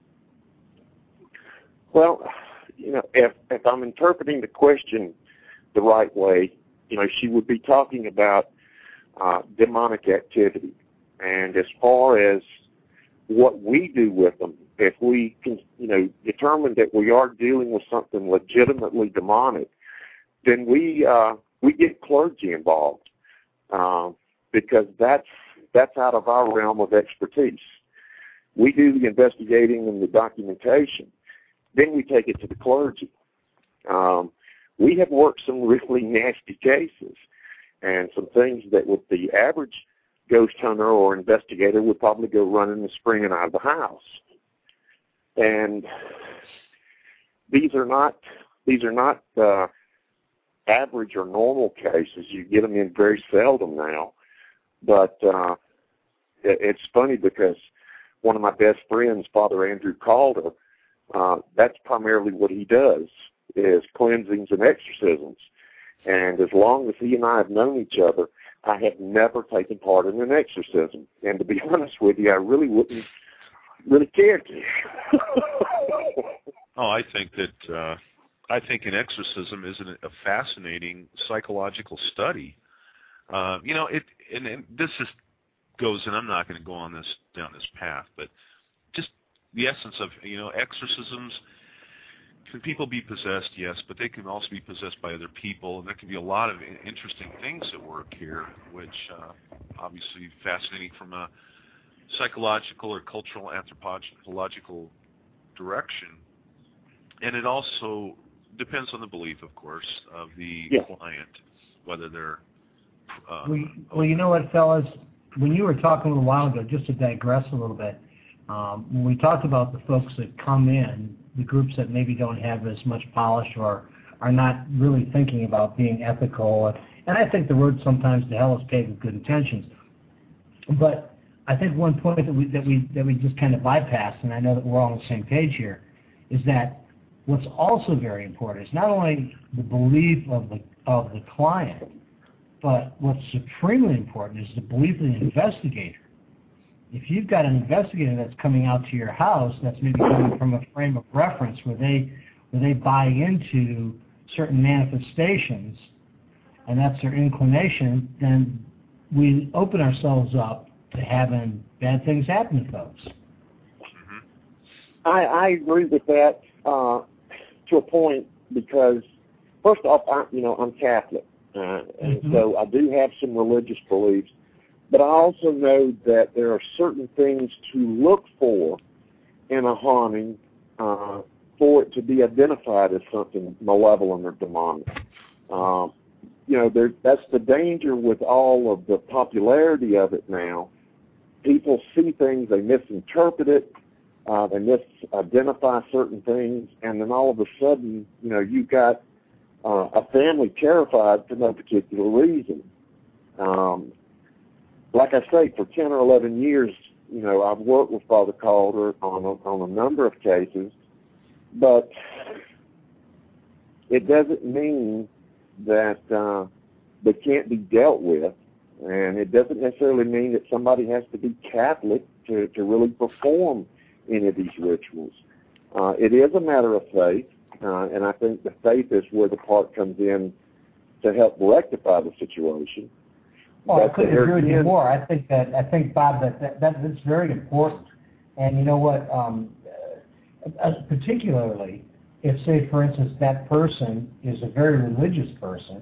Well, you know, if, if I'm interpreting the question the right way, you know, she would be talking about uh, demonic activity. And as far as what we do with them, if we can, you know, determine that we are dealing with something legitimately demonic, then we uh, we get clergy involved uh, because that's that's out of our realm of expertise. We do the investigating and the documentation. Then we take it to the clergy. Um, we have worked some really nasty cases and some things that with the average ghost hunter or investigator would probably go running and springing out of the house. And these are not these are not uh, average or normal cases. You get them in very seldom now. But uh, it, it's funny because one of my best friends, Father Andrew Calder, uh, that's primarily what he does, is cleansings and exorcisms. And as long as he and I have known each other, I have never taken part in an exorcism. And to be honest with you, I really wouldn't really care to. Oh, I think that uh, I think an exorcism is an, a fascinating psychological study. Uh, you know, it and, and this just goes, and I'm not going to go on this down this path, but just the essence of, you know, exorcisms. Can people be possessed? Yes, but they can also be possessed by other people, and there can be a lot of interesting things at work here, which uh, obviously fascinating from a psychological or cultural anthropological direction. And it also depends on the belief, of course, of the yeah. client, whether they're... Uh, well, well, you know what, fellas? When you were talking a little while ago, just to digress a little bit, um, when we talked about the folks that come in, the groups that maybe don't have as much polish or are not really thinking about being ethical, and I think the word sometimes to hell is paved with good intentions. But I think one point that we that we that we just kind of bypassed, and I know that we're all on the same page here, is that what's also very important is not only the belief of the of the client, but what's supremely important is the belief of the investigator. If you've got an investigator that's coming out to your house, that's maybe coming from a frame of reference where they where they buy into certain manifestations, and that's their inclination, then we open ourselves up to having bad things happen to folks. I, I agree with that uh, to a point because, first off, I, you know, I'm Catholic, uh, and mm-hmm. so I do have some religious beliefs. But I also know that there are certain things to look for in a haunting uh, for it to be identified as something malevolent or demonic. Uh, you know, there, that's the danger with all of the popularity of it now. People see things, they misinterpret it, uh, they misidentify certain things, and then all of a sudden, you know, you've got uh, a family terrified for no particular reason. Um, Like I say, for ten or eleven years, you know, I've worked with Father Calder on a, on a number of cases, but it doesn't mean that uh, they can't be dealt with, and it doesn't necessarily mean that somebody has to be Catholic to, to really perform any of these rituals. Uh, it is a matter of faith, uh, and I think the faith is where the part comes in to help rectify the situation. Well, I couldn't agree with you more. I think that I think Bob that, that, that that's very important. And you know what? Um, uh, particularly if, say, for instance, that person is a very religious person,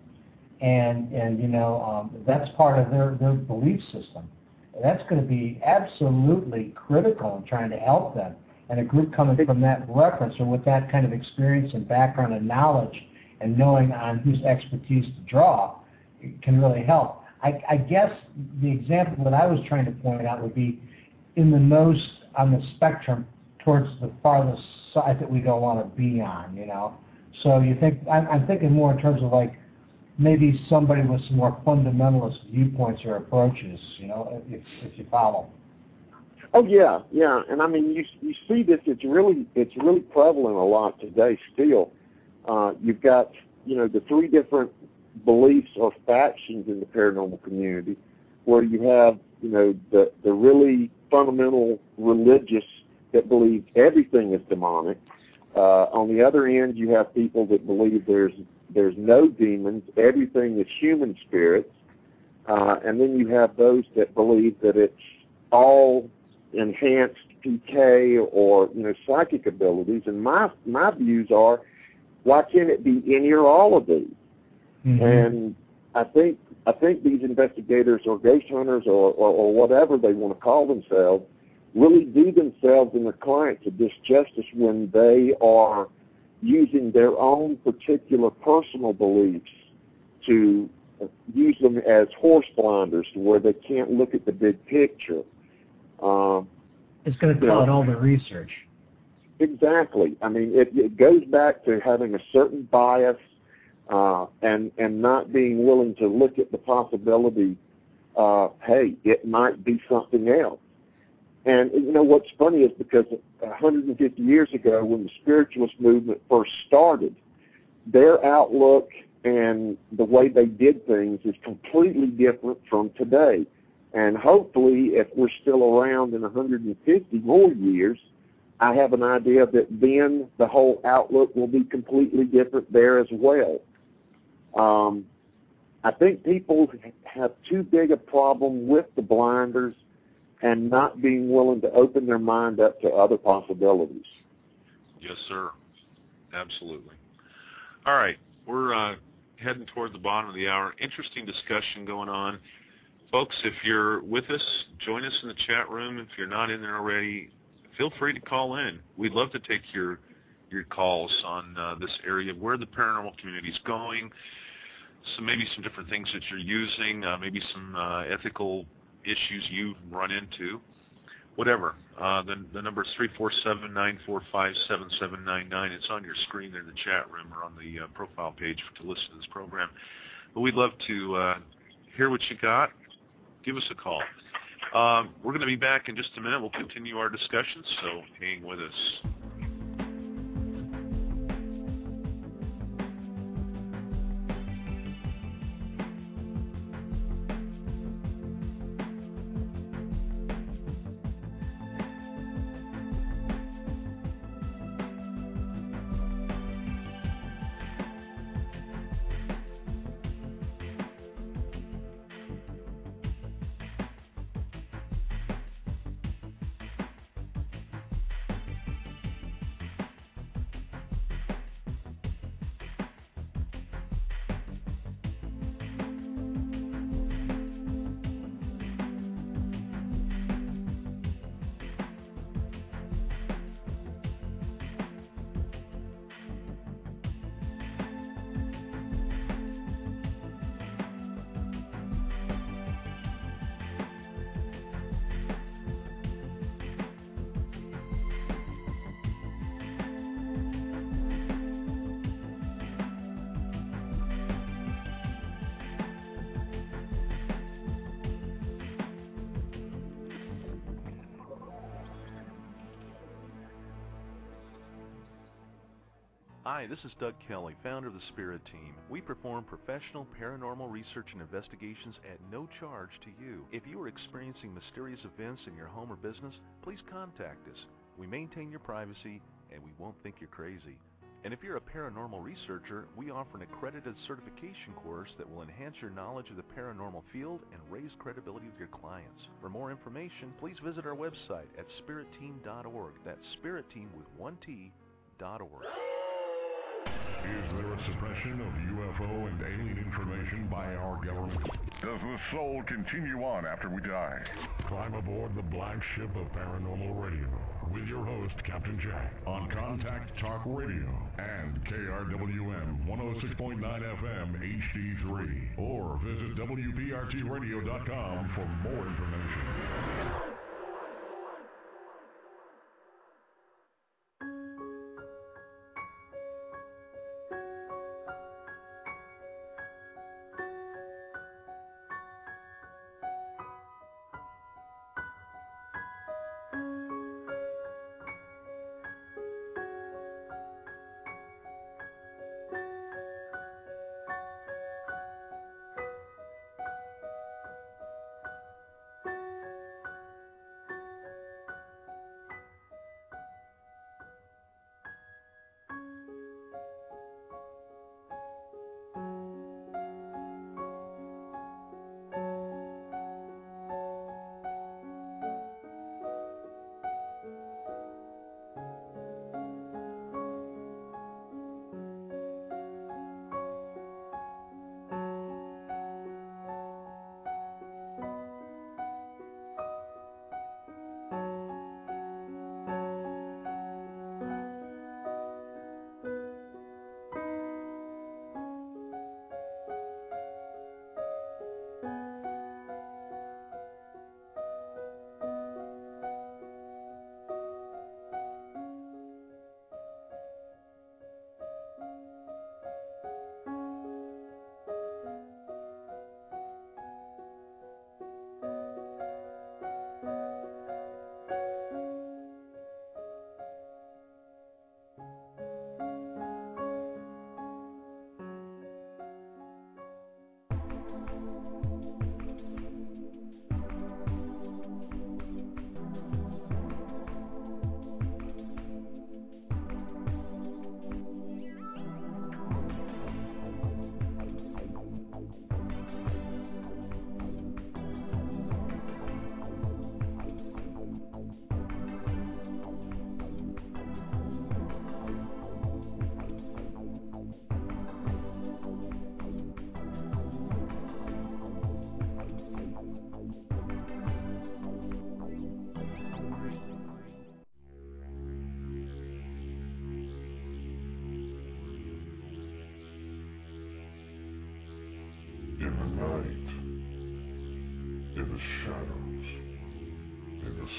and and you know um, that's part of their, their belief system. That's going to be absolutely critical in trying to help them. And a group coming from that reference or with that kind of experience and background and knowledge and knowing on whose expertise to draw can really help. I, I guess the example that I was trying to point out would be in the most on the spectrum towards the farthest side that we don't want to be on, you know. So you think I'm, I'm thinking more in terms of like maybe somebody with some more fundamentalist viewpoints or approaches, you know, if, if you follow. Oh yeah, yeah, and I mean you you see this. It's really it's really prevalent a lot today. Still, uh, you've got you know the three different beliefs or factions in the paranormal community, where you have, you know, the, the really fundamental religious that believe everything is demonic. Uh, on the other end, you have people that believe there's there's no demons, everything is human spirits. Uh, and then you have those that believe that it's all enhanced P K or, you know, psychic abilities. And my, my views are, why can't it be any or all of these? Mm-hmm. And I think I think these investigators or ghost hunters or, or, or whatever they want to call themselves really do themselves and their clients a disjustice when they are using their own particular personal beliefs to use them as horse blinders to where they can't look at the big picture. Um, it's going to cloud all the research. Exactly. I mean, it, it goes back to having a certain bias Uh, and and not being willing to look at the possibility, uh, hey, it might be something else. And, you know, what's funny is because one hundred fifty years ago when the spiritualist movement first started, their outlook and the way they did things is completely different from today. And hopefully, if we're still around in one hundred fifty more years, I have an idea that then the whole outlook will be completely different there as well. Um, I think people have too big a problem with the blinders and not being willing to open their mind up to other possibilities. Yes, sir. Absolutely. All right. We're uh, heading toward the bottom of the hour. Interesting discussion going on. Folks, if you're with us, join us in the chat room. If you're not in there already, feel free to call in. We'd love to take your your calls on uh, this area, where the paranormal community is going, so maybe some different things that you're using, uh, maybe some uh, ethical issues you've run into, whatever. Uh, the, the number is three four seven, nine four five, seven seven nine nine. It's on your screen there in the chat room or on the uh, profile page to listen to this program. But we'd love to uh, hear what you got. Give us a call. Um, we're going to be back in just a minute. We'll continue our discussion, so hang with us. Hi, this is Doug Kelly, founder of the Spirit Team. We perform professional paranormal research and investigations at no charge to you. If you are experiencing mysterious events in your home or business, please contact us. We maintain your privacy, and we won't think you're crazy. And if you're a paranormal researcher, we offer an accredited certification course that will enhance your knowledge of the paranormal field and raise credibility with your clients. For more information, please visit our website at spirit team dot org. That's Spirit Team with one T, dot org. Is there a suppression of U F O and alien information by our government? Does the soul continue on after we die? Climb aboard the black ship of paranormal radio with your host, Captain Jack, on Contact Talk Radio and K R W M one oh six point nine F M H D three, or visit W P R T radio dot com for more information.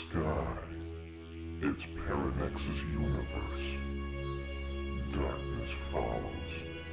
sky. It's Paranexus Universe. Darkness follows.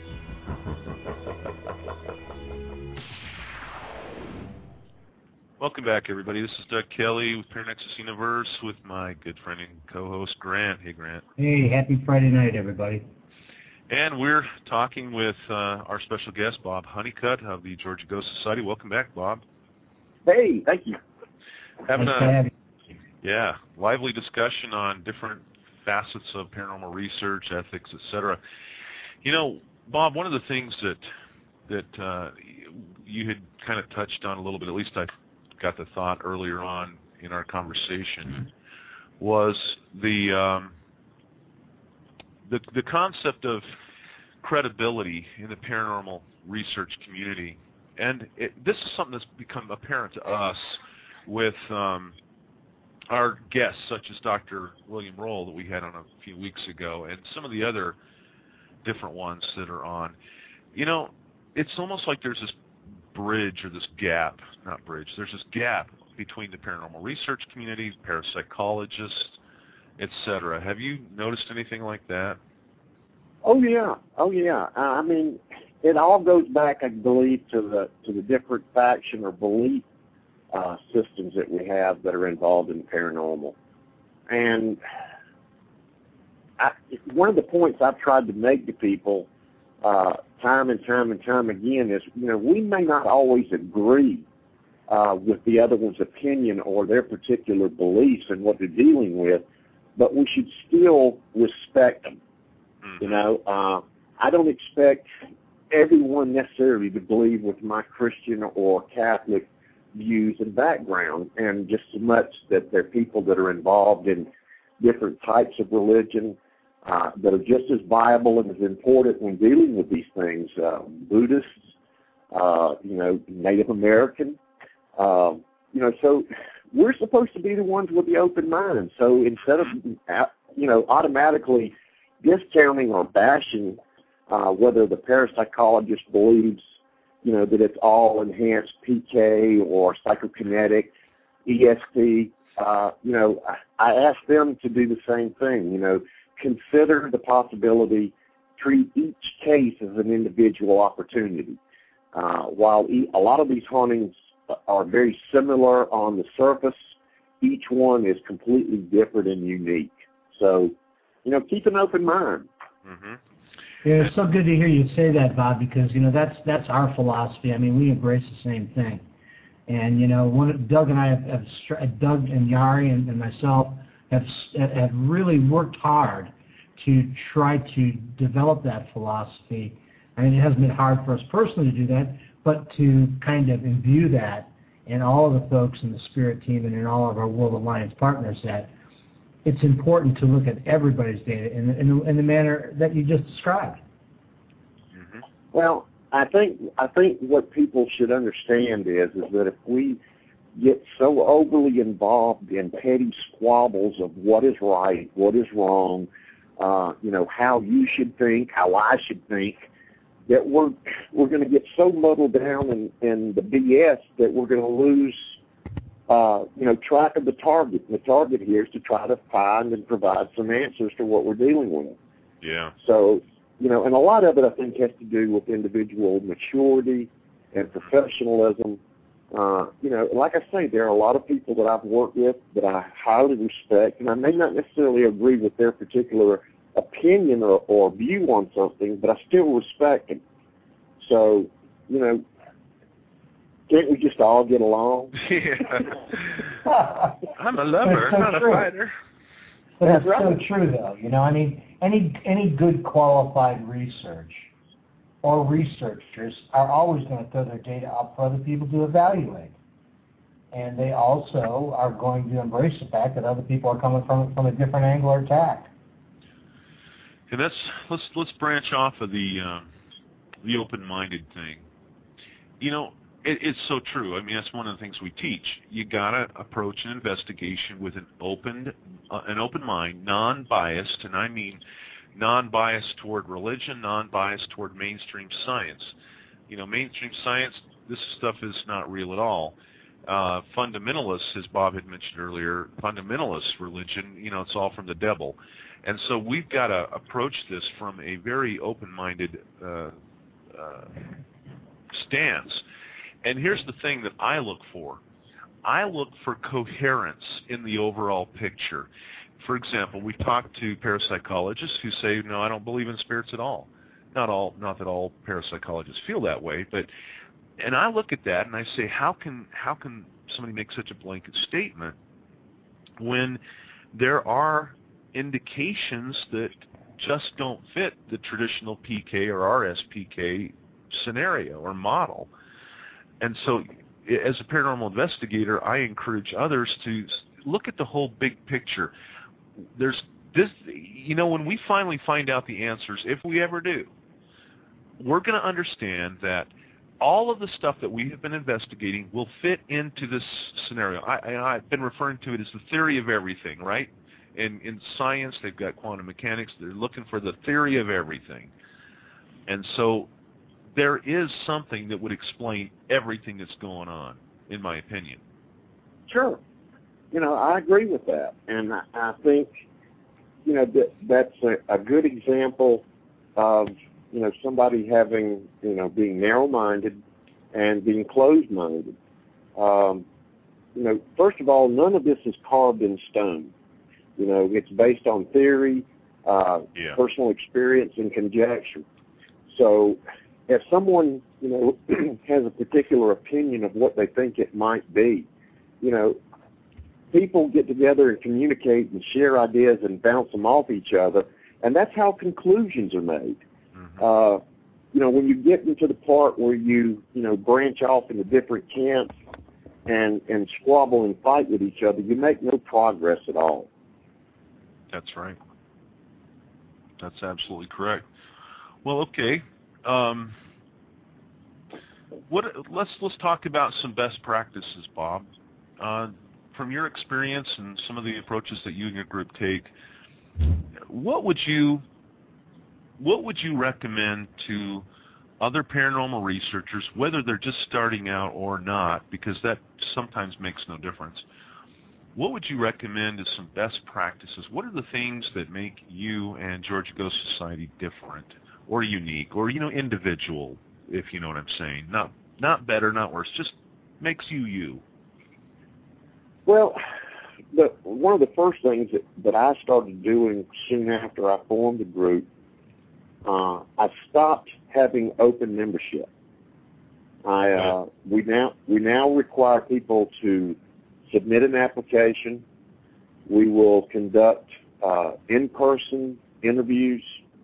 Welcome back, everybody. This is Doug Kelly with Paranexus Universe with my good friend and co-host, Grant. Hey, Grant. Hey, happy Friday night, everybody. And we're talking with uh, our special guest, Bob Honeycutt of the Georgia Ghost Society. Welcome back, Bob. Hey, thank you. Having Nice to a have you. yeah lively discussion on different facets of paranormal research, ethics, et cetera. You know, Bob, one of the things that that uh, you had kind of touched on a little bit, at least I got the thought earlier on in our conversation, was the um, the the concept of credibility in the paranormal research community. And it, this is something that's become apparent to us with um, our guests, such as Doctor William Roll that we had on a few weeks ago, and some of the other different ones that are on. You know, it's almost like there's this bridge or this gap, not bridge, there's this gap between the paranormal research community, parapsychologists, et cetera. Have you noticed anything like that? Oh yeah, oh yeah. Uh, I mean, it all goes back, I believe, to the to the different faction or belief uh, systems that we have that are involved in paranormal. And I, one of the points I've tried to make to people uh, time and time and time again is, you know, we may not always agree uh, with the other one's opinion or their particular beliefs and what they're dealing with, but we should still respect them. You know, uh, I don't expect everyone necessarily to believe with my Christian or Catholic views and background, and just as much that there are people that are involved in different types of religion uh, that are just as viable and as important when dealing with these things. Uh, Buddhists, uh, you know, Native American, uh, you know, so we're supposed to be the ones with the open mind. So instead of, you know, automatically discounting or bashing uh, whether the parapsychologist believes, you know, that it's all enhanced P K or psychokinetic, E S P, uh, you know, I, I ask them to do the same thing. You know, consider the possibility, treat each case as an individual opportunity. Uh, while e- a lot of these hauntings are very similar on the surface, each one is completely different and unique. So, you know, keep an open mind. Mm-hmm. Yeah, it's so good to hear you say that, Bob, because, you know, that's that's our philosophy. I mean, we embrace the same thing. And, you know, one, Doug and I have, have Doug and Yari and, and myself have have really worked hard to try to develop that philosophy. I mean, it hasn't been hard for us personally to do that, but to kind of imbue that in all of the folks in the Spirit team and in all of our World Alliance partners, that it's important to look at everybody's data in the, in the, in the manner that you just described. Mm-hmm. Well, I think I think what people should understand is is that if we get so overly involved in petty squabbles of what is right, what is wrong, uh, you know, how you should think, how I should think, that we're we're going to get so muddled down in, in the B S that we're going to lose Uh, you know, track of the target. The target here is to try to find and provide some answers to what we're dealing with. Yeah. So, you know, and a lot of it, I think, has to do with individual maturity and professionalism. Uh, you know, like I say, there are a lot of people that I've worked with that I highly respect, and I may not necessarily agree with their particular opinion or, or view on something, but I still respect them. So, you know, can't we just all get along? Yeah. I'm a lover, so not true. a fighter. But that's That's so right. true, though. You know, I mean, any any good qualified research or researchers are always going to throw their data up for other people to evaluate. And they also are going to embrace the fact that other people are coming from from a different angle or attack. And that's let's let's branch off of the uh, the open-minded thing. You know, it, it's so true. I mean, that's one of the things we teach. You gotta approach an investigation with an open uh, an open mind, non-biased, and I mean non-biased toward religion, non-biased toward mainstream science. You know, mainstream science, this stuff is not real at all. uh, fundamentalists, as Bob had mentioned earlier, fundamentalist religion, you know, it's all from the devil. And so we've got to approach this from a very open-minded uh, uh, stance. And here's the thing that I look for. I look for coherence in the overall picture. For example, we talk to parapsychologists who say, no, I don't believe in spirits at all. Not all, not that all parapsychologists feel that way, but, and I look at that and I say, how can, how can somebody make such a blanket statement when there are indications that just don't fit the traditional P K or R S P K scenario or model? And so as a paranormal investigator, I encourage others to look at the whole big picture. There's this, you know, when we finally find out the answers, if we ever do, we're going to understand that all of the stuff that we have been investigating will fit into this scenario. I, and I've been referring to it as the theory of everything, right? In, in science, they've got quantum mechanics. They're looking for the theory of everything. And so there is something that would explain everything that's going on, in my opinion. Sure. You know, I agree with that. And I, I think, you know, that that's a, a good example of, you know, somebody having, you know, being narrow-minded and being closed-minded. Um, you know, first of all, none of this is carved in stone. You know, it's based on theory, uh, yeah. personal experience, and conjecture. So if someone, you know, has a particular opinion of what they think it might be, you know, people get together and communicate and share ideas and bounce them off each other, and that's how conclusions are made. Mm-hmm. Uh, you know, when you get into the part where you, you know, branch off into different camps and, and squabble and fight with each other, you make no progress at all. That's right. That's absolutely correct. Well, okay. Um, what? Let's let's talk about some best practices, Bob. Uh, from your experience and some of the approaches that you and your group take, what would you what would you recommend to other paranormal researchers, whether they're just starting out or not, because that sometimes makes no difference? What would you recommend as some best practices? What are the things that make you and Georgia Ghost Society different or unique or, you know, individual, if you know what I'm saying? Not not better, not worse, just makes you you. Well, the, one of the first things that, that I started doing soon after I formed the group, uh, I stopped having open membership. I uh, we now we now require people to submit an application. We will conduct uh, in-person interviews,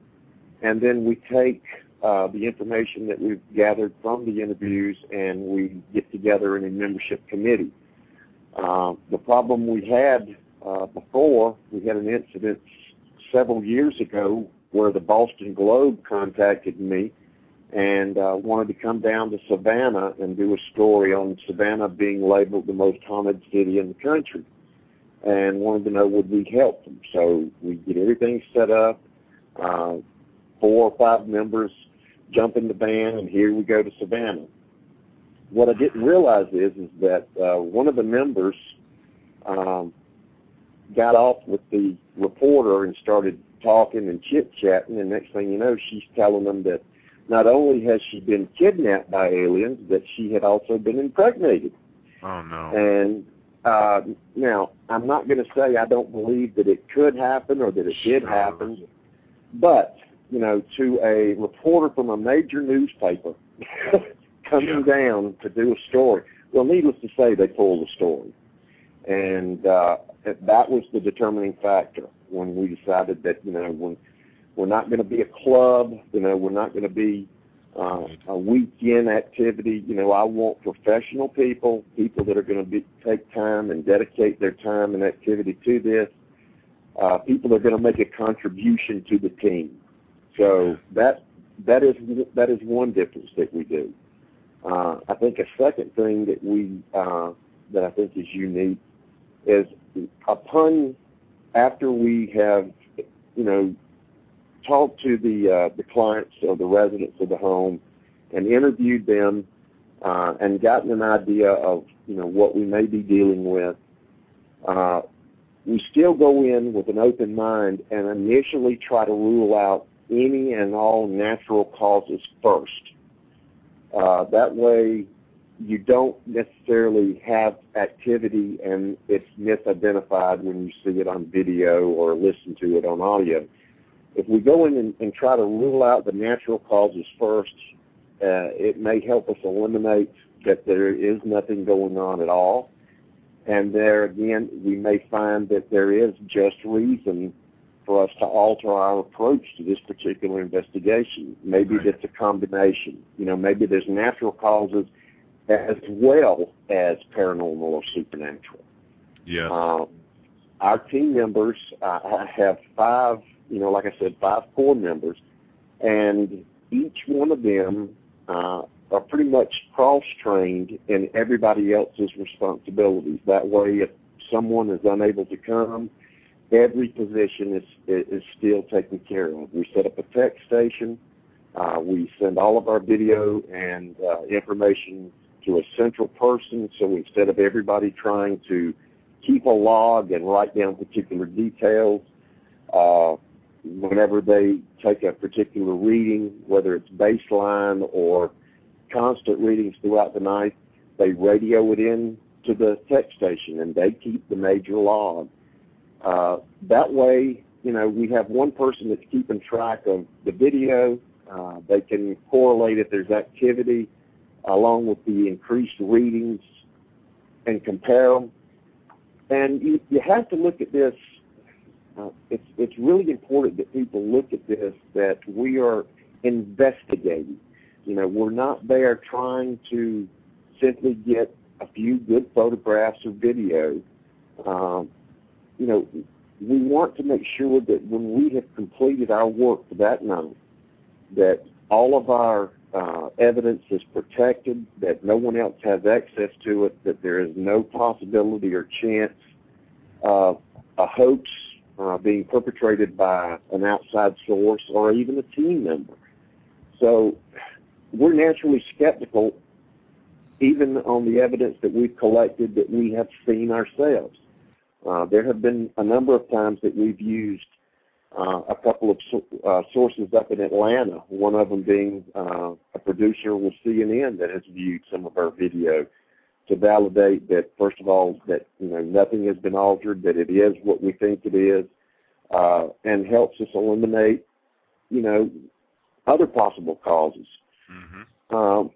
and then we take uh, the information that we've gathered from the interviews and we get together in a membership committee. Uh, the problem we had uh, before, we had an incident several years ago where the Boston Globe contacted me and uh, wanted to come down to Savannah and do a story on Savannah being labeled the most haunted city in the country, and wanted to know would we help them. So we get everything set up, uh, four or five members jump in the van, and here we go to Savannah. What I didn't realize is, is that uh, one of the members um, got off with the reporter and started talking and chit-chatting, and next thing you know, she's telling them that not only has she been kidnapped by aliens, that she had also been impregnated. Oh, no. And uh, now, I'm not going to say I don't believe that it could happen or that it did sure. happen, but, you know, to a reporter from a major newspaper coming yeah. down to do a story, well, needless to say, they pulled the story. And uh, that was the determining factor when we decided that, you know, when we're not going to be a club, you know, we're not going to be uh, a weekend activity. You know, I want professional people, people that are going to be, take time and dedicate their time and activity to this, uh, people that are going to make a contribution to the team. So that that is that is one difference that we do. Uh, I think a second thing that we uh, that I think is unique is upon after we have, you know, talked to the uh, the clients or the residents of the home and interviewed them uh, and gotten an idea of you know, what we may be dealing with, uh, we still go in with an open mind and initially try to rule out any and all natural causes first. Uh, that way, you don't necessarily have activity and it's misidentified when you see it on video or listen to it on audio. If we go in and, and try to rule out the natural causes first, uh, it may help us eliminate that there is nothing going on at all. And there again, we may find that there is just reason for us to alter our approach to this particular investigation. Maybe right. It's a combination. You know, maybe there's natural causes as well as paranormal or supernatural. Yeah. Uh, our team members, uh, I have five, you know, like I said, five core members, and each one of them uh, are pretty much cross-trained in everybody else's responsibilities. That way, if someone is unable to come, every position is is still taken care of. We set up a tech station. Uh, we send all of our video and uh, information to a central person, so instead of everybody trying to keep a log and write down particular details, uh, whenever they take a particular reading, whether it's baseline or constant readings throughout the night, they radio it in to the tech station and they keep the major log. Uh, that way, you know, we have one person that's keeping track of the video. Uh, they can correlate if there's activity along with the increased readings and compare them. And you, you have to look at this. Uh, it's, it's really important that people look at this, that we are investigating. You know, we're not there trying to simply get a few good photographs or video. Um, you know, we want to make sure that when we have completed our work for that night, that all of our uh, evidence is protected, that no one else has access to it, that there is no possibility or chance of a hoax uh, being perpetrated by an outside source or even a team member. So we're naturally skeptical even on the evidence that we've collected that we have seen ourselves. Uh, there have been a number of times that we've used uh, a couple of so, uh, sources up in Atlanta, one of them being uh, a producer with C N N that has viewed some of our video to validate that, first of all, that you know nothing has been altered, that it is what we think it is, uh, and helps us eliminate, you know, other possible causes. Mm-hmm. Um,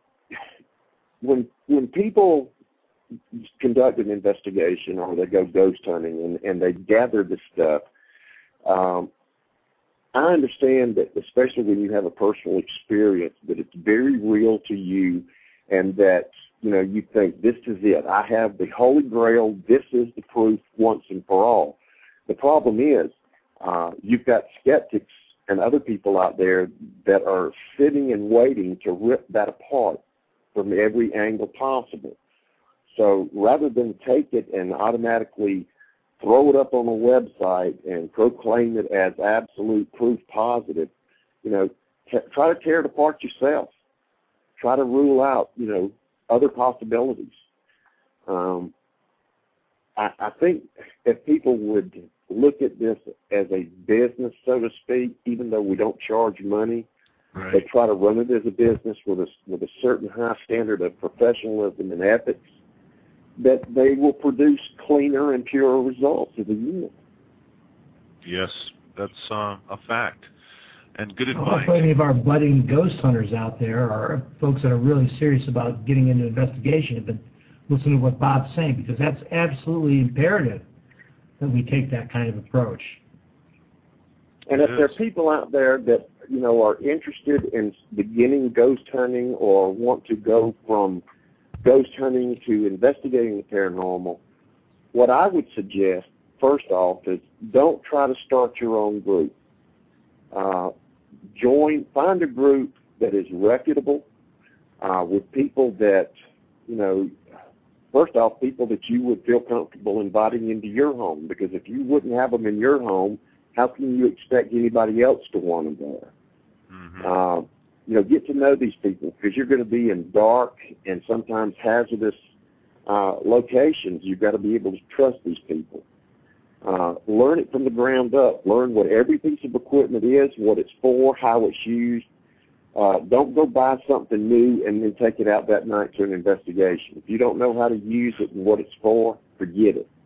when when people conduct an investigation or they go ghost hunting and, and they gather this stuff, um, I understand that, especially when you have a personal experience, that it's very real to you and that, you know, you think this is it. I have the Holy Grail. This is the proof once and for all. The problem is uh, you've got skeptics and other people out there that are sitting and waiting to rip that apart from every angle possible. So rather than take it and automatically throw it up on a website and proclaim it as absolute proof positive, you know, t- try to tear it apart yourself. Try to rule out, you know, other possibilities. Um, I, I think if people would look at this as a business, so to speak, even though we don't charge money, right. They try to run it as a business with a, with a certain high standard of professionalism and ethics, that they will produce cleaner and purer results as a unit. Yes, that's uh, a fact. And good advice. Hopefully any of our budding ghost hunters out there or folks that are really serious about getting into investigation have been listening to what Bob's saying, because that's absolutely imperative that we take that kind of approach. And if there are people out there that, you know, are interested in beginning ghost hunting or want to go from ghost hunting to investigating the paranormal, what I would suggest, first off, is don't try to start your own group. Uh, join, find a group that is reputable, uh, with people that, you know, first off, people that you would feel comfortable inviting into your home, because if you wouldn't have them in your home, how can you expect anybody else to want them there? Mm-hmm. Uh, you know, get to know these people, because you're going to be in dark and sometimes hazardous uh, locations, you've got to be able to trust these people. Uh, learn it from the ground up. Learn what every piece of equipment is, what it's for, how it's used. Uh, don't go buy something new and then take it out that night to an investigation. If you don't know how to use it and what it's for, forget it.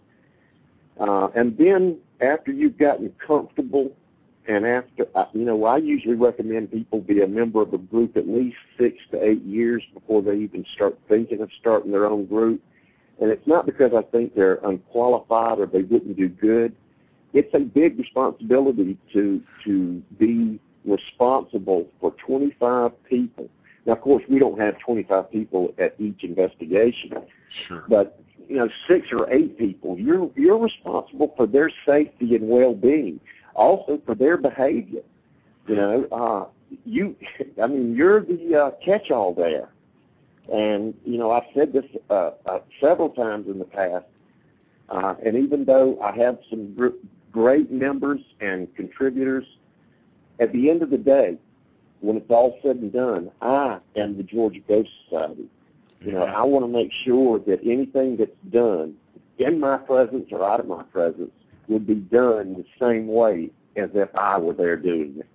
Uh, and then after you've gotten comfortable, and after, you know, I usually recommend people be a member of a group at least six to eight years before they even start thinking of starting their own group. And it's not because I think they're unqualified or they wouldn't do good. It's a big responsibility to to be responsible for twenty-five people. Now, of course, we don't have twenty-five people at each investigation. Sure. But, you know, six or eight people, you're you're responsible for their safety and well-being, also for their behavior. You know, uh, you, I mean, you're the uh, catch-all there. And, you know, I've said this uh, uh, several times in the past, uh, and even though I have some gr- great members and contributors, at the end of the day, when it's all said and done, I am the Georgia Ghost Society. You know, I want to make sure that anything that's done in my presence or out of my presence would be done the same way as if I were there doing it.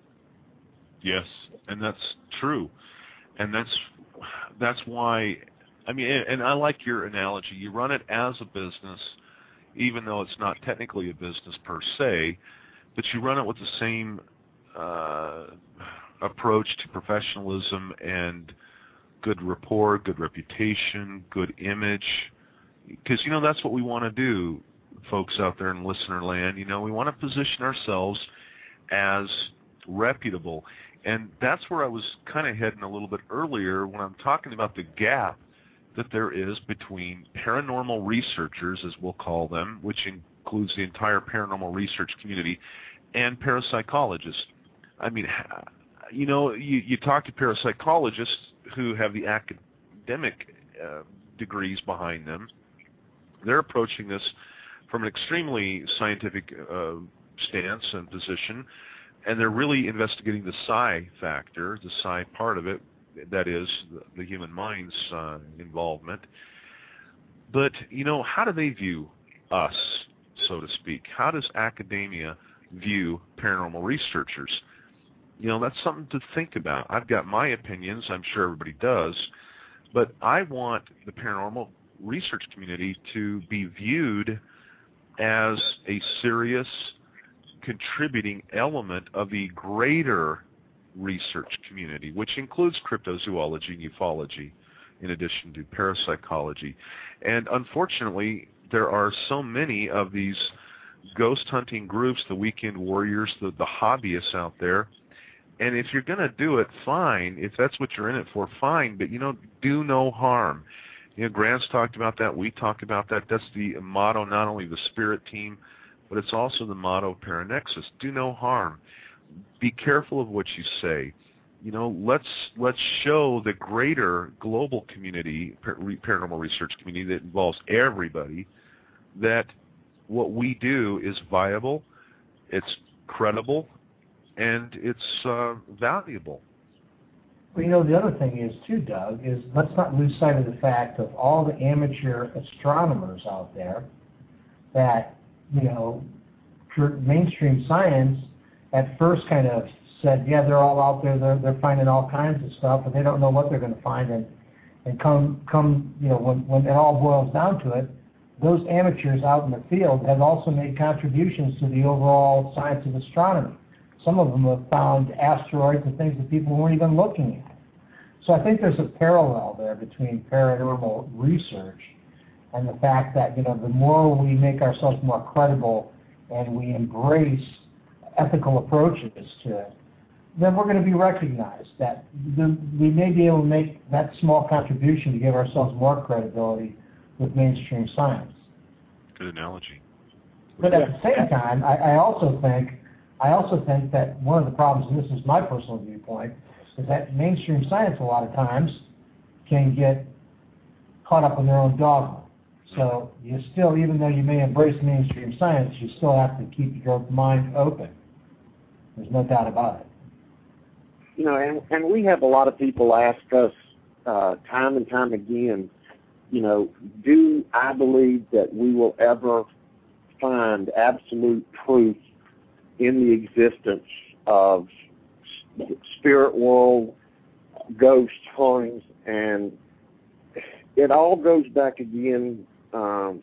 Yes, and that's true. And that's that's why, I mean, and, and I like your analogy. You run it as a business, even though it's not technically a business per se, but you run it with the same uh, approach to professionalism and good rapport, good reputation, good image. Because, you know, that's what we want to do, folks out there in listener land. You know, we want to position ourselves as reputable. And that's where I was kind of heading a little bit earlier when I'm talking about the gap that there is between paranormal researchers, as we'll call them, which includes the entire paranormal research community, and parapsychologists. I mean, you know, you, you talk to parapsychologists who have the academic uh, degrees behind them. They're approaching this from an extremely scientific uh, stance and position, and they're really investigating the psi factor, the psi part of it, that is the, the human mind's uh, involvement. But, you know, how do they view us, so to speak? How does academia view paranormal researchers? You know, that's something to think about. I've got my opinions, I'm sure everybody does, but I want the paranormal research community to be viewed as a serious contributing element of the greater research community, which includes cryptozoology and ufology, in addition to parapsychology. And unfortunately, there are so many of these ghost hunting groups, the weekend warriors, the, the hobbyists out there. And if you're going to do it, fine. If that's what you're in it for, fine. But, you know, do no harm. You know, Grant's talked about that. We talked about that. That's the motto, not only the Spirit Team, but it's also the motto of Paranexus. Do no harm. Be careful of what you say. You know, let's let's show the greater global community, paranormal research community that involves everybody, that what we do is viable, it's credible, and it's uh, valuable. Well, you know, the other thing is, too, Doug, is let's not lose sight of the fact of all the amateur astronomers out there that, you know, mainstream science at first kind of said, yeah, they're all out there, they're, they're finding all kinds of stuff, and they don't know what they're going to find. And, and come, come, you know, when, when it all boils down to it, those amateurs out in the field have also made contributions to the overall science of astronomy. Some of them have found asteroids and things that people weren't even looking at. So I think there's a parallel there between paranormal research and the fact that, you know, the more we make ourselves more credible and we embrace ethical approaches to it, then we're going to be recognized that the, we may be able to make that small contribution to give ourselves more credibility with mainstream science. Good analogy. But at the same time, I, I also think I also think that one of the problems, and this is my personal viewpoint, is that mainstream science a lot of times can get caught up in their own dogma. So you still, even though you may embrace mainstream science, you still have to keep your mind open. There's no doubt about it. You know, and, and we have a lot of people ask us uh, time and time again, you know, do I believe that we will ever find absolute proof in the existence of spirit world, ghost hauntings, and it all goes back again um,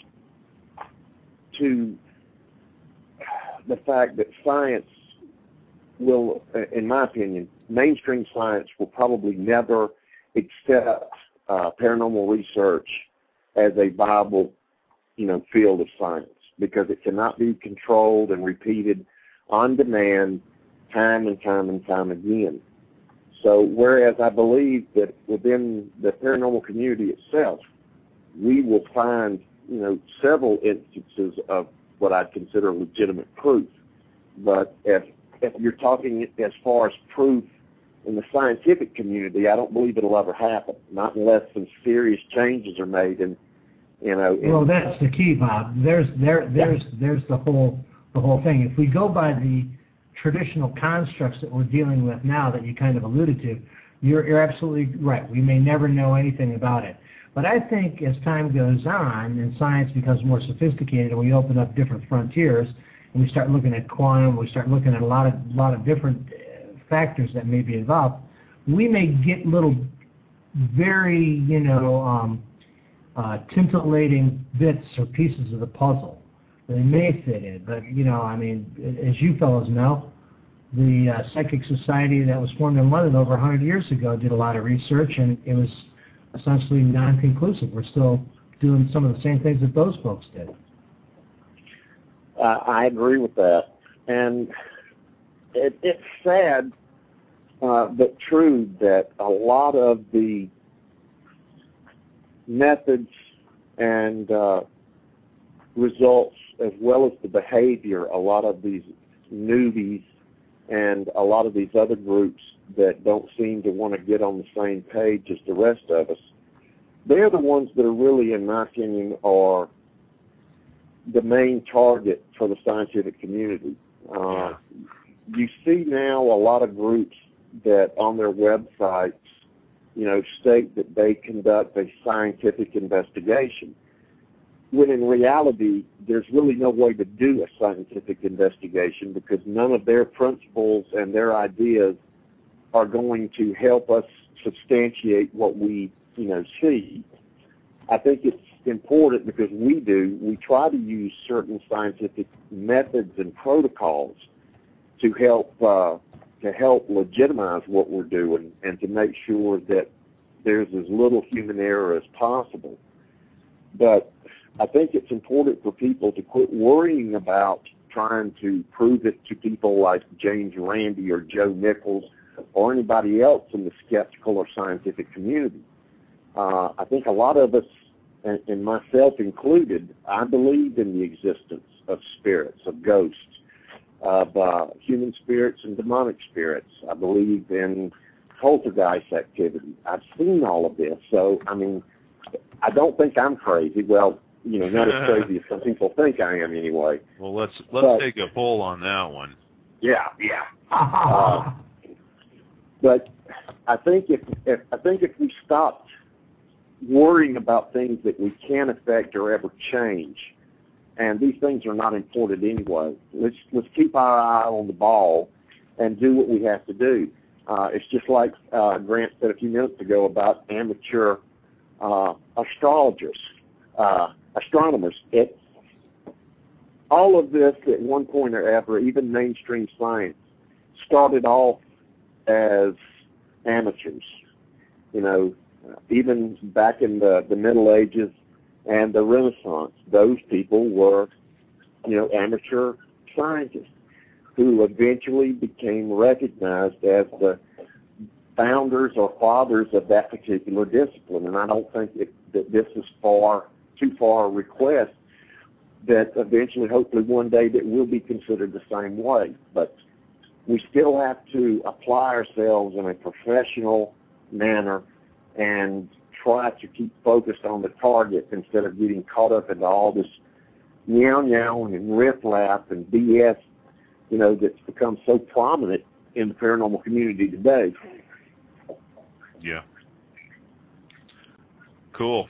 to the fact that science will, in my opinion, mainstream science will probably never accept uh, paranormal research as a viable, you know, field of science, because it cannot be controlled and repeated on demand time and time and time again. So whereas I believe that within the paranormal community itself, we will find, you know, several instances of what I'd consider legitimate proof. But if, if you're talking as far as proof in the scientific community, I don't believe it'll ever happen, not unless some serious changes are made. And you know. In, well, that's the key, Bob. There's there there's yeah. there's the whole the whole thing. If we go by the traditional constructs that we're dealing with now that you kind of alluded to, you're, you're absolutely right. We may never know anything about it. But I think as time goes on and science becomes more sophisticated and we open up different frontiers and we start looking at quantum, we start looking at a lot of lot of different factors that may be involved, we may get little very, you know, um, uh, tintillating bits or pieces of the puzzle. They may fit in, but, you know, I mean, as you fellows know, the uh, Psychic Society that was formed in London over one hundred years ago did a lot of research, and it was essentially non-conclusive. We're still doing some of the same things that those folks did. Uh, I agree with that. And it, it's sad, uh, but true, that a lot of the methods and uh, results, as well as the behavior, a lot of these newbies and a lot of these other groups that don't seem to want to get on the same page as the rest of us, they're the ones that are really, in my opinion, are the main target for the scientific community. Uh, you see now a lot of groups that on their websites, you know, state that they conduct a scientific investigation, when in reality, there's really no way to do a scientific investigation because none of their principles and their ideas are going to help us substantiate what we, you know, see. I think it's important because we do, we try to use certain scientific methods and protocols to help uh, to help legitimize what we're doing and to make sure that there's as little human error as possible. But I think it's important for people to quit worrying about trying to prove it to people like James Randi or Joe Nichols or anybody else in the skeptical or scientific community. Uh, I think a lot of us, and, and myself included, I believe in the existence of spirits, of ghosts, of uh, human spirits and demonic spirits. I believe in poltergeist activity. I've seen all of this. So, I mean, I don't think I'm crazy. Well, you know, not as crazy as some people think I am anyway. Well, let's let's but, take a poll on that one. Yeah, yeah. uh, but I think if, if I think if we stopped worrying about things that we can't affect or ever change, and these things are not important anyway, let's let's keep our eye on the ball and do what we have to do. Uh, it's just like uh, Grant said a few minutes ago about amateur uh, astrologers. Uh, astronomers. It, all of this at one point or ever, even mainstream science, started off as amateurs. You know, even back in the, the Middle Ages and the Renaissance, those people were, you know, amateur scientists who eventually became recognized as the founders or fathers of that particular discipline. And I don't think it, that this is far too far a request, that eventually, hopefully one day, that will be considered the same way. But we still have to apply ourselves in a professional manner and try to keep focused on the target instead of getting caught up into all this meow-meow and riff-lap and B S, you know, that's become so prominent in the paranormal community today. Yeah. Cool.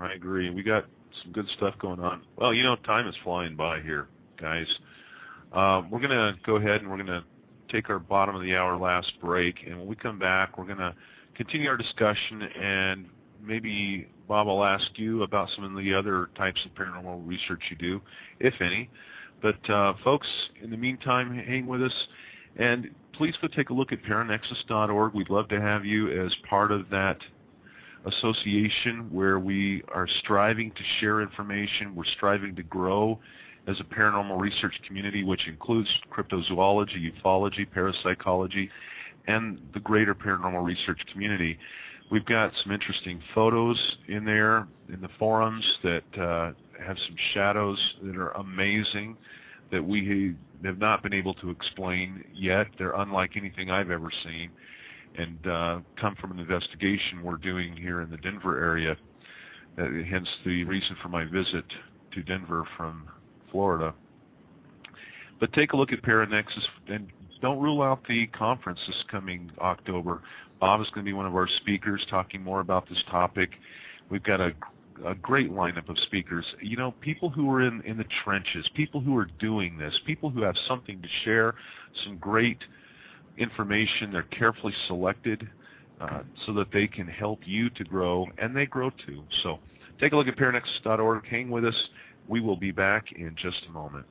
I agree. We got some good stuff going on. Well, you know, time is flying by here, guys. Uh, we're going to go ahead and we're going to take our bottom of the hour last break, and when we come back, we're going to continue our discussion, and maybe Bob will ask you about some of the other types of paranormal research you do, if any. But uh, folks, in the meantime, hang with us, and please go take a look at paranexus dot org. We'd love to have you as part of that association where we are striving to share information. We're striving to grow as a paranormal research community, which includes cryptozoology, ufology, parapsychology, and the greater paranormal research community. We've got some interesting photos in there in the forums that uh, have some shadows that are amazing that we have not been able to explain yet. They're unlike anything I've ever seen, and uh, come from an investigation we're doing here in the Denver area, uh, hence the reason for my visit to Denver from Florida. But take a look at Paranexus, and don't rule out the conference this coming October. Bob is going to be one of our speakers talking more about this topic. We've got a, a great lineup of speakers. You know, people who are in, in the trenches, people who are doing this, people who have something to share, some great information. They're carefully selected uh, so that they can help you to grow, and they grow too. So take a look at paranexus dot org. Hang with us. We will be back in just a moment.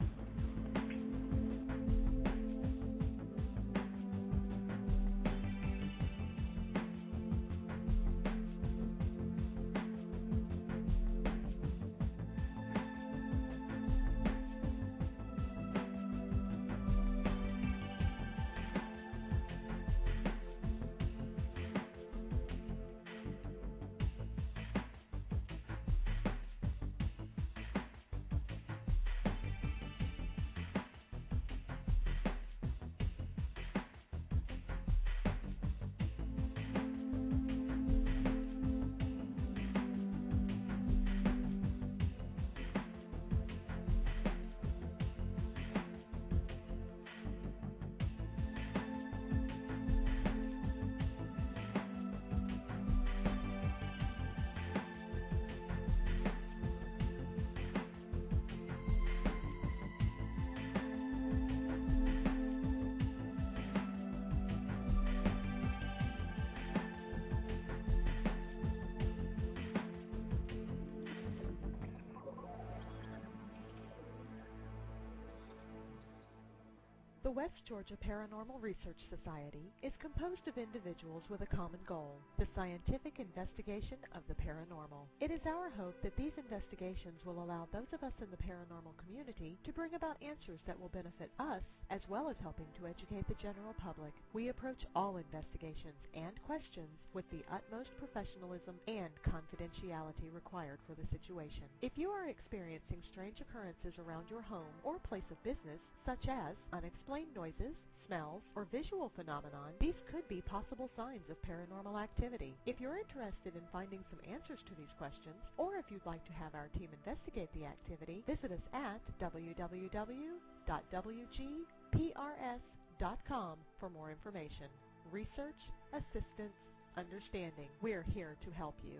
The West Georgia Paranormal Research Society is composed of individuals with a common goal, the scientific investigation of the paranormal. It is our hope that these investigations will allow those of us in the paranormal community to bring about answers that will benefit us, as well as helping to educate the general public. We approach all investigations and questions with the utmost professionalism and confidentiality required for the situation. If you are experiencing strange occurrences around your home or place of business, such as unexplained noises, smells, or visual phenomenon, these could be possible signs of paranormal activity. If you're interested in finding some answers to these questions, or if you'd like to have our team investigate the activity, visit us at w w w dot w g p r s dot com for more information. Research, assistance, understanding. We're here to help you.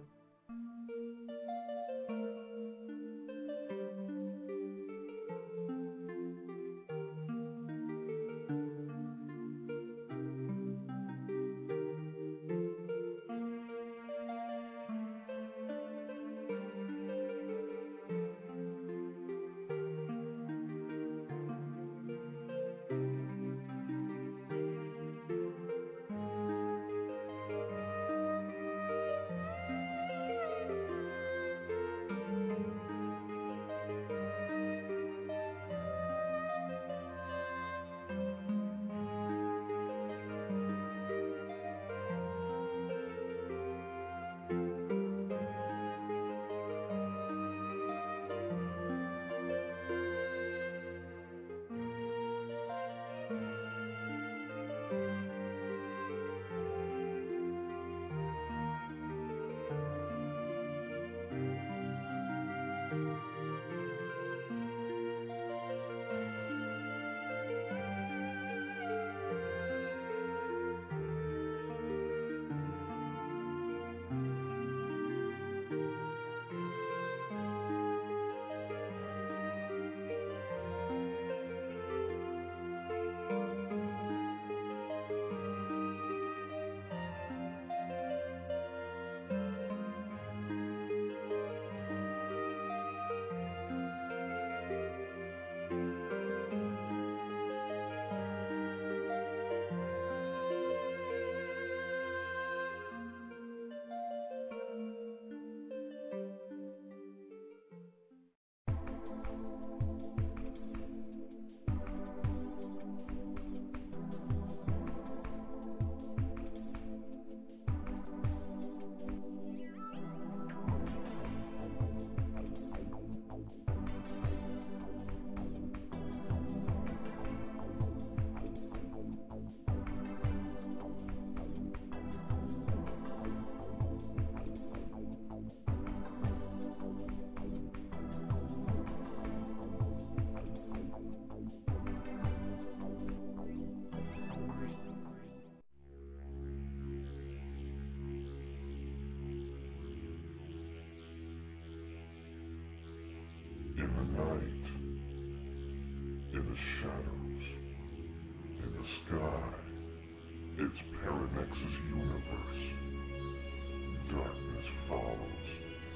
sky. It's Paranex's universe. Darkness follows.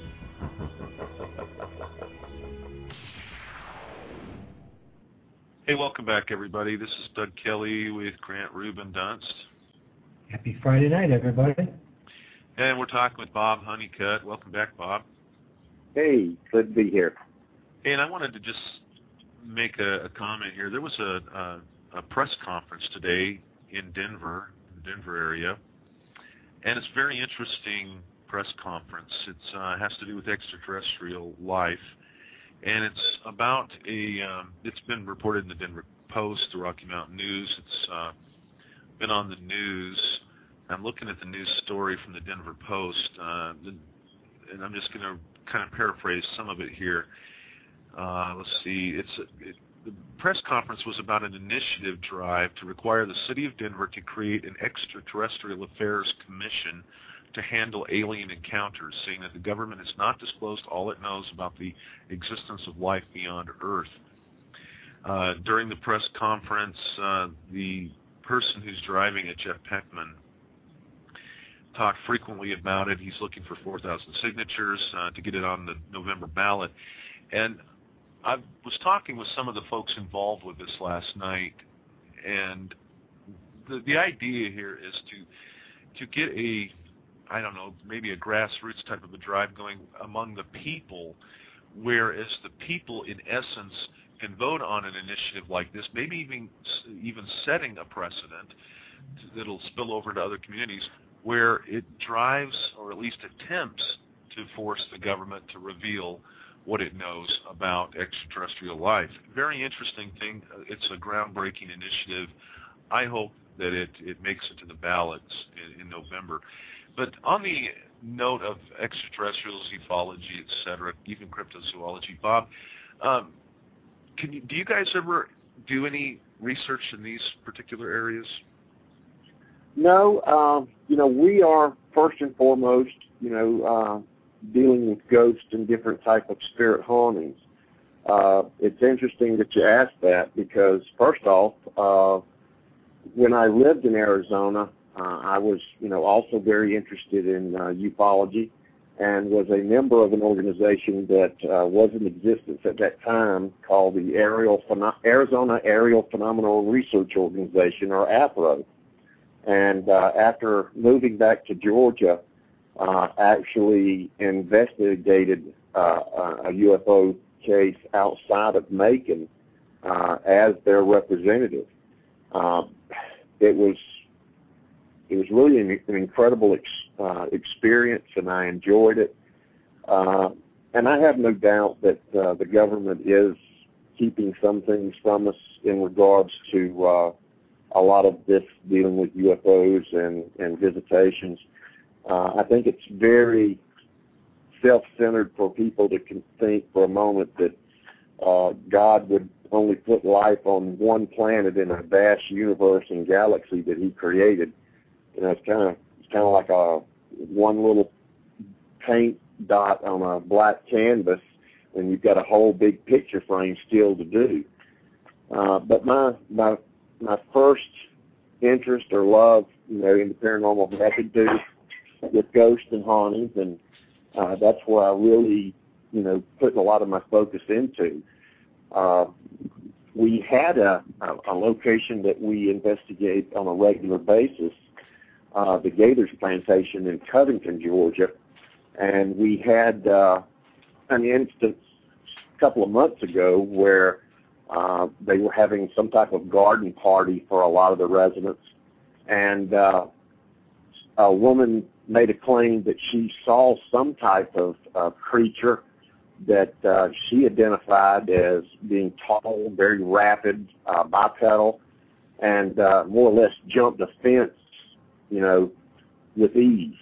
Hey, welcome back, everybody. This is Doug Kelly with Grant Rubin Dunst. Happy Friday night, everybody. And we're talking with Bob Honeycutt. Welcome back, Bob. Hey, good to be here. Hey, and I wanted to just make a, a comment here. There was a, a, a press conference today in Denver, the Denver area, and it's a very interesting press conference. It uh, has to do with extraterrestrial life, and it's about a, um, it's been reported in the Denver Post, the Rocky Mountain News. It's uh, been on the news. I'm looking at the news story from the Denver Post, uh, and I'm just going to kind of paraphrase some of it here. Uh, let's see. It's it, the press conference was about an initiative drive to require the city of Denver to create an extraterrestrial affairs commission to handle alien encounters, saying that the government has not disclosed all it knows about the existence of life beyond Earth. Uh, during the press conference, uh, the person who's driving it, Jeff Peckman, talked frequently about it. He's looking for four thousand signatures uh, to get it on the November ballot. And I was talking with some of the folks involved with this last night, and the, the idea here is to to get a, I don't know, maybe a grassroots type of a drive going among the people, whereas the people, in essence, can vote on an initiative like this, maybe even even setting a precedent that'll spill over to other communities, where it drives, or at least attempts, to force the government to reveal what it knows about extraterrestrial life. Very interesting thing. It's a groundbreaking initiative. I hope that it, it makes it to the ballots in, in November. But on the note of extraterrestrials, ufology, et cetera, even cryptozoology, Bob, um, can you, do you guys ever do any research in these particular areas? No, um, you know, we are first and foremost, you know, uh, dealing with ghosts and different type of spirit hauntings. Uh, it's interesting that you asked that because, first off, uh, when I lived in Arizona, uh, I was, you know, also very interested in uh, ufology and was a member of an organization that uh, was in existence at that time called the Aerial Pheno- Arizona Aerial Phenomenal Research Organization, or APRO. And uh, after moving back to Georgia, uh, actually investigated uh, a U F O case outside of Macon uh, as their representative. Uh, it was it was really an, an incredible ex, uh, experience, and I enjoyed it. Uh, and I have no doubt that uh, the government is keeping some things from us in regards to uh, a lot of this dealing with U F Os and, and visitations. Uh, I think it's very self-centered for people to think for a moment that uh, God would only put life on one planet in a vast universe and galaxy that He created. You know, it's kind of it's kind of like a one little paint dot on a black canvas, and you've got a whole big picture frame still to do. Uh, but my my my first interest or love, you know, in the paranormal had to do with ghosts and hauntings, and uh, that's where I really, you know, put a lot of my focus into. Uh, we had a, a, a location that we investigate on a regular basis, uh, the Gators Plantation in Covington, Georgia, and we had uh, an instance a couple of months ago where uh, they were having some type of garden party for a lot of the residents, and uh, a woman made a claim that she saw some type of uh, creature that uh, she identified as being tall, very rapid, uh, bipedal, and uh, more or less jumped a fence, you know, with ease.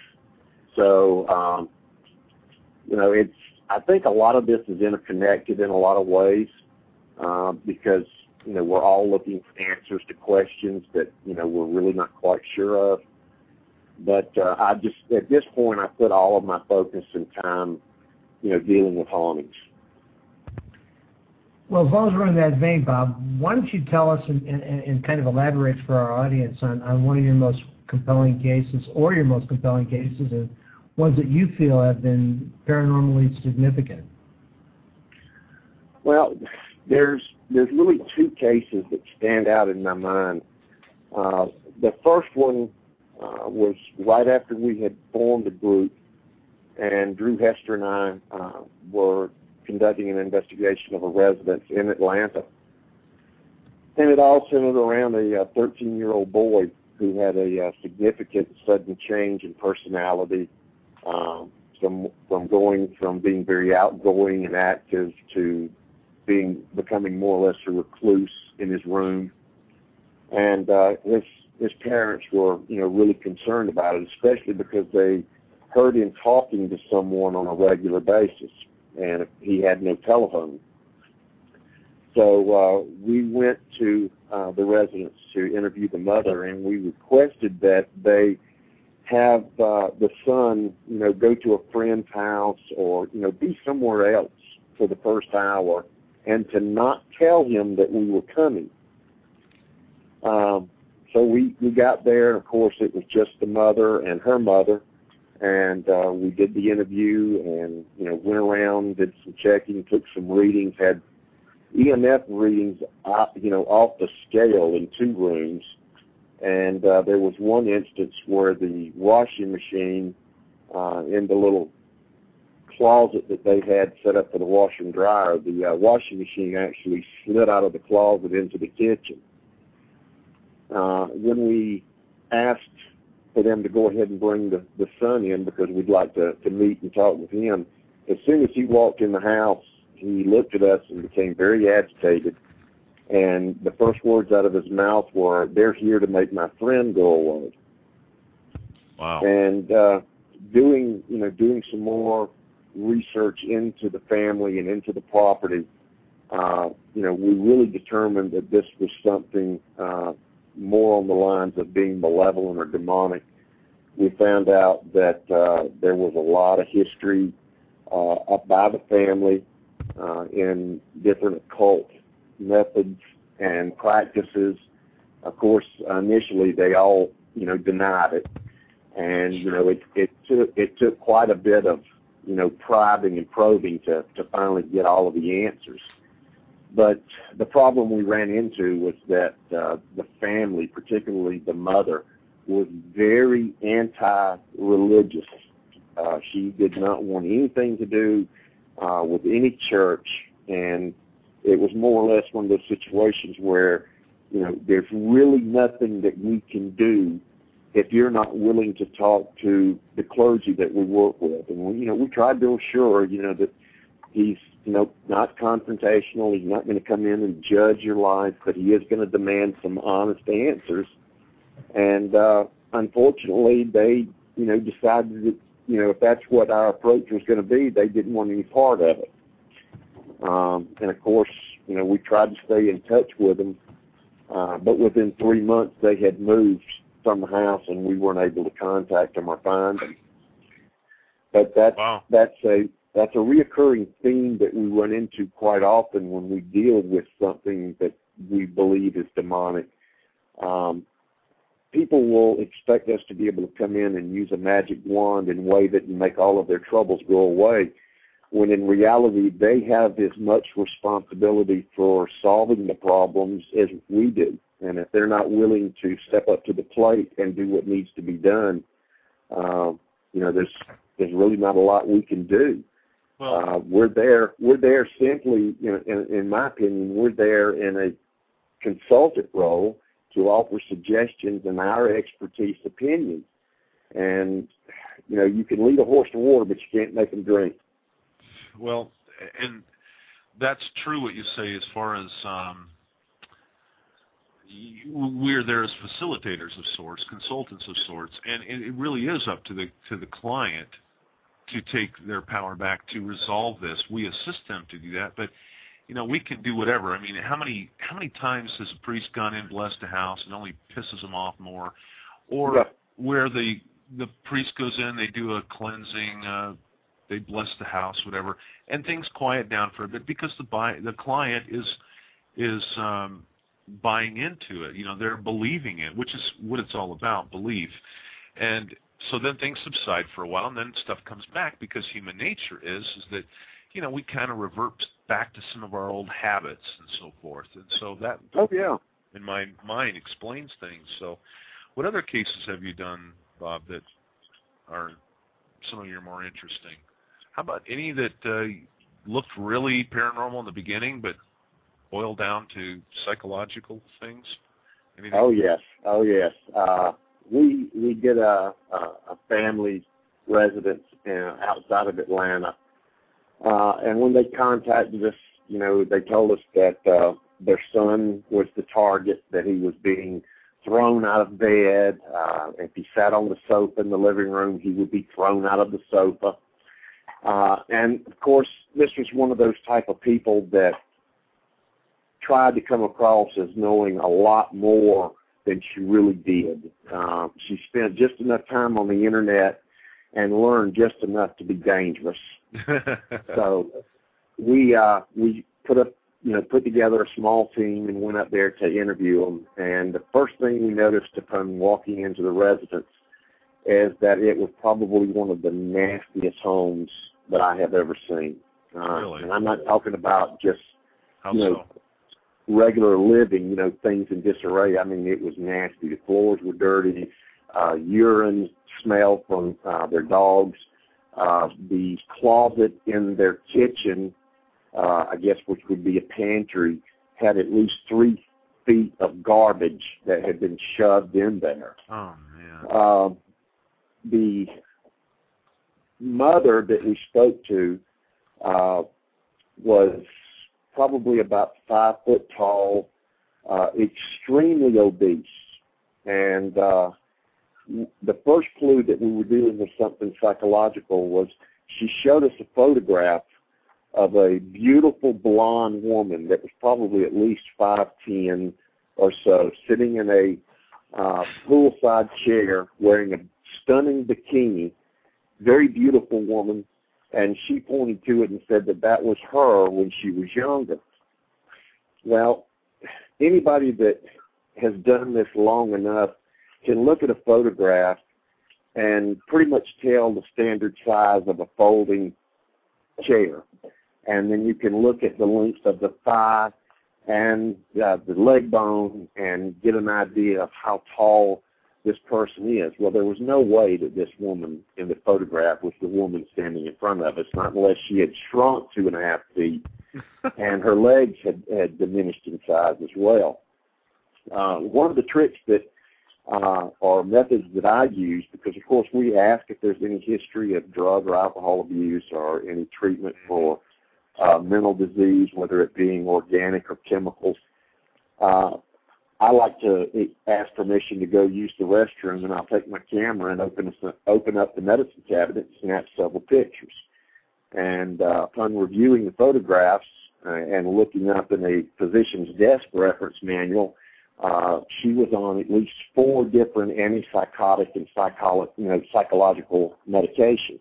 So, um, you know, it's, I think a lot of this is interconnected in a lot of ways uh, because, you know, we're all looking for answers to questions that, you know, we're really not quite sure of. But uh, I just, at this point, I put all of my focus and time, you know, dealing with hauntings. Well, as long as we're in that vein, Bob, why don't you tell us and, and, and kind of elaborate for our audience on, on one of your most compelling cases or your most compelling cases and ones that you feel have been paranormally significant? Well, there's there's really two cases that stand out in my mind. Uh, the first one uh, was right after we had formed a group, and Drew Hester and I uh, were conducting an investigation of a residence in Atlanta. And it all centered around a thirteen-year-old boy who had a uh, significant sudden change in personality, um, from, from going from being very outgoing and active to being becoming more or less a recluse in his room. And uh, his, his parents were, you know, really concerned about it, especially because they heard him talking to someone on a regular basis, and he had no telephone. So uh, we went to uh, the residence to interview the mother, and we requested that they have uh, the son, you know, go to a friend's house or, you know, be somewhere else for the first hour, and to not tell him that we were coming. Um, so we, we got there, and of course it was just the mother and her mother, and uh, we did the interview and, you know, went around, did some checking, took some readings, had E M F readings, uh, you know, off the scale in two rooms. And uh, there was one instance where the washing machine uh, in the little closet that they had set up for the washer and dryer, the uh, washing machine actually slid out of the closet into the kitchen. Uh, when we asked for them to go ahead and bring the, the son in because we'd like to, to meet and talk with him, as soon as he walked in the house, he looked at us and became very agitated. And the first words out of his mouth were, "They're here to make my friend go away." Wow. And uh, doing, you know, doing some more research into the family and into the property, uh, you know, we really determined that this was something uh, more on the lines of being malevolent or demonic. We found out that uh, there was a lot of history uh, up by the family uh, in different occult methods and practices. Of course, initially they all, you know, denied it, and you know, it it took it took quite a bit of, you know, probing and probing to to finally get all of the answers. But the problem we ran into was that uh, the family, particularly the mother, was very anti-religious. Uh, she did not want anything to do uh, with any church, and it was more or less one of those situations where, you know, there's really nothing that we can do if you're not willing to talk to the clergy that we work with. And, we, you know, we tried to assure, you know, that he's, you know, not confrontational. He's not going to come in and judge your life, but he is going to demand some honest answers. And uh, unfortunately, they, you know, decided that, you know, if that's what our approach was going to be, they didn't want any part of it. Um, and, of course, you know, we tried to stay in touch with them, uh, but within three months they had moved from the house, and we weren't able to contact them or find them. But that's, wow. that's a that's a reoccurring theme that we run into quite often when we deal with something that we believe is demonic. Um, people will expect us to be able to come in and use a magic wand and wave it and make all of their troubles go away, when in reality they have as much responsibility for solving the problems as we do. And if they're not willing to step up to the plate and do what needs to be done, uh, you know, there's there's really not a lot we can do. Well, uh, we're there. We're there simply, you know, in, in my opinion, we're there in a consultant role to offer suggestions and our expertise opinions. And you know, you can lead a horse to water, but you can't make him drink. Well, and that's true what you say as far as um, we're there as facilitators of sorts, consultants of sorts, and it really is up to the to the client to take their power back to resolve this. We assist them to do that, but you know, we can do whatever. I mean, how many how many times has a priest gone in, blessed a house, and only pisses them off more, or yeah. where the the priest goes in, they do a cleansing, uh, they bless the house, whatever, and things quiet down for a bit because the buy, the client is is um, buying into it. You know, they're believing it, which is what it's all about, belief. And so then things subside for a while, and then stuff comes back because human nature is is that, you know, we kind of revert back to some of our old habits and so forth. And so that, oh yeah, in my mind, explains things. So, what other cases have you done, Bob, that are some of your more interesting? How about any that uh, looked really paranormal in the beginning, but boiled down to psychological things? Anything? Oh yes, oh yes. Uh, we we did a a, a family residence uh, outside of Atlanta, uh, and when they contacted us, you know, they told us that uh, their son was the target, that he was being thrown out of bed. Uh, if he sat on the sofa in the living room, he would be thrown out of the sofa. Uh, and of course, this was one of those type of people that tried to come across as knowing a lot more than she really did. Uh, she spent just enough time on the internet and learned just enough to be dangerous. So we uh, we put up, you know, put together a small team and went up there to interview them. And the first thing we noticed upon walking into the residence is that it was probably one of the nastiest homes that I have ever seen. Uh, Really? And I'm not talking about just, How you know, so? regular living, you know, things in disarray. I mean, it was nasty. The floors were dirty. Uh, urine smelled from uh, their dogs. Uh, the closet in their kitchen, uh, I guess, which would be a pantry, had at least three feet of garbage that had been shoved in there. Oh, man. Uh, the mother that we spoke to uh, was probably about five foot tall, uh, extremely obese. And uh, the first clue that we were dealing with something psychological was she showed us a photograph of a beautiful blonde woman that was probably at least five ten or so, sitting in a uh, poolside chair wearing a stunning bikini, very beautiful woman, and she pointed to it and said that that was her when she was younger. Well, anybody that has done this long enough can look at a photograph and pretty much tell the standard size of a folding chair. And then you can look at the length of the thigh and uh, the leg bone and get an idea of how tall this person is. Well, there was no way that this woman in the photograph was the woman standing in front of us, not unless she had shrunk two and a half feet and her legs had, had diminished in size as well. Uh, one of the tricks that uh, or methods that I use, because of course we ask if there's any history of drug or alcohol abuse or any treatment for uh, mental disease, whether it being organic or chemicals. Uh, I like to ask permission to go use the restroom, and I'll take my camera and open, open up the medicine cabinet and snap several pictures. And uh, upon reviewing the photographs uh, and looking up in a physician's desk reference manual, uh, she was on at least four different antipsychotic and psycholo- you know, psychological medications.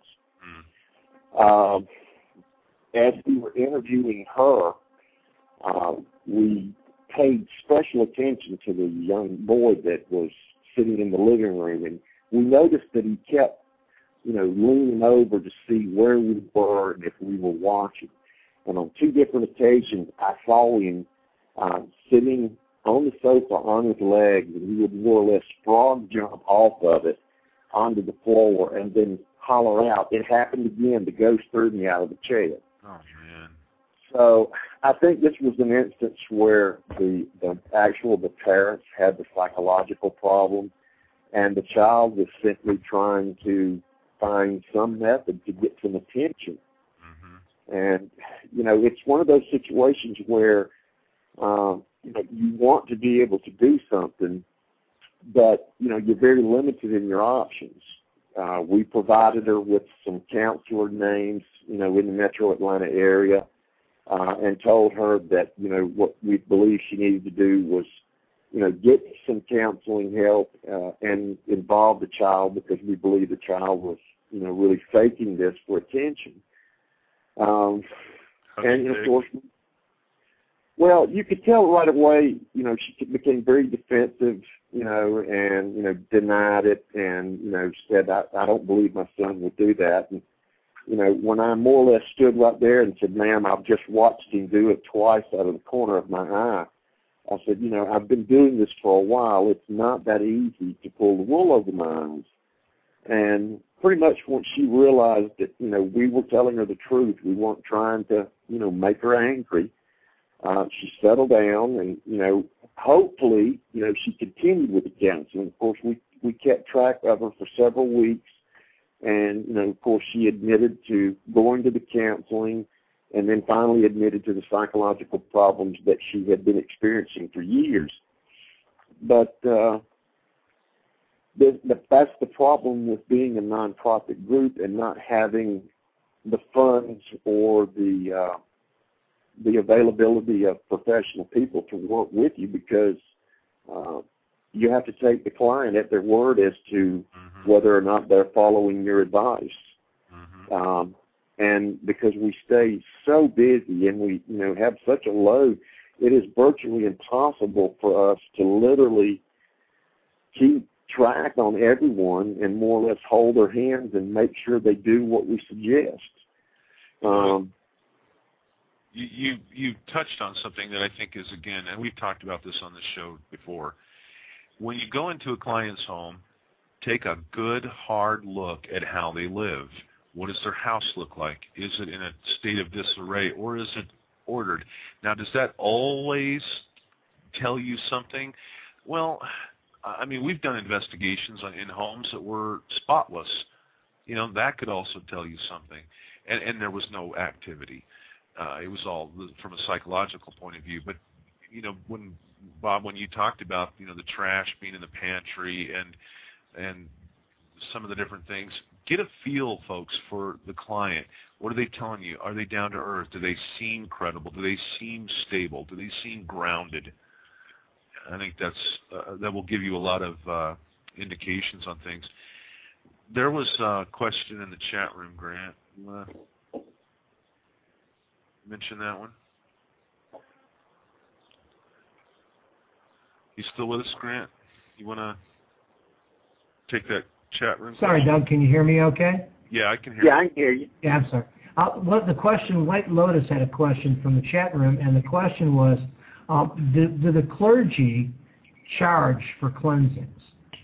Mm. Um, as we were interviewing her, uh, we paid special attention to the young boy that was sitting in the living room, and we noticed that he kept, you know, leaning over to see where we were and if we were watching. And on two different occasions, I saw him uh, sitting on the sofa on his legs, and he would more or less frog jump off of it onto the floor and then holler out. It happened again. The ghost threw me out of the chair. Oh, man. So I think this was an instance where the, the actual the parents had the psychological problem, and the child was simply trying to find some method to get some attention. Mm-hmm. And, you know, it's one of those situations where um, you know, you want to be able to do something, but, you know, you're very limited in your options. Uh, we provided her with some counselor names, you know, in the metro Atlanta area, uh, and told her that, you know, what we believed she needed to do was, you know, get some counseling help uh, and involve the child, because we believe the child was, you know, really faking this for attention. Um, and, of course, well, you could tell right away, you know, she became very defensive, you know, and, you know, denied it and, you know, said, I, I don't believe my son would do that. And, you know, when I more or less stood right there and said, ma'am, I've just watched him do it twice out of the corner of my eye, I said, you know, I've been doing this for a while. It's not that easy to pull the wool over my eyes. And pretty much once she realized that, you know, we were telling her the truth, we weren't trying to, you know, make her angry, uh, she settled down and, you know, hopefully, you know, she continued with the counseling. Of course, we, we kept track of her for several weeks. And, you know, of course, she admitted to going to the counseling and then finally admitted to the psychological problems that she had been experiencing for years. But uh, the, the, that's the problem with being a nonprofit group and not having the funds or the uh, the availability of professional people to work with you, because uh, you have to take the client at their word as to mm-hmm. whether or not they're following your advice. Mm-hmm. Um, and because we stay so busy and we, you know, have such a load, it is virtually impossible for us to literally keep track on everyone and more or less hold their hands and make sure they do what we suggest. Um, you, you you touched on something that I think is, again, and we've talked about this on the show before. When you go into a client's home, take a good, hard look at how they live. What does their house look like? Is it in a state of disarray, or is it ordered? Now, does that always tell you something? Well, I mean, we've done investigations on, in homes that were spotless. You know, that could also tell you something. And, and there was no activity. Uh, it was all from a psychological point of view. But, you know, when Bob, when you talked about, you know, the trash being in the pantry and and some of the different things, get a feel, folks, for the client. What are they telling you? Are they down to earth? Do they seem credible? Do they seem stable? Do they seem grounded? I think that's uh, that will give you a lot of uh, indications on things. There was a question in the chat room, Grant. You want to mention that one? You still with us, Grant? You want to take that chat room? Sorry, question? Doug, can you hear me okay? Yeah, I can hear yeah, you. I can hear you. Yeah, I'm sorry. Uh, what the question, White Lotus had a question from the chat room, and the question was, uh, do, do the clergy charge for cleansings?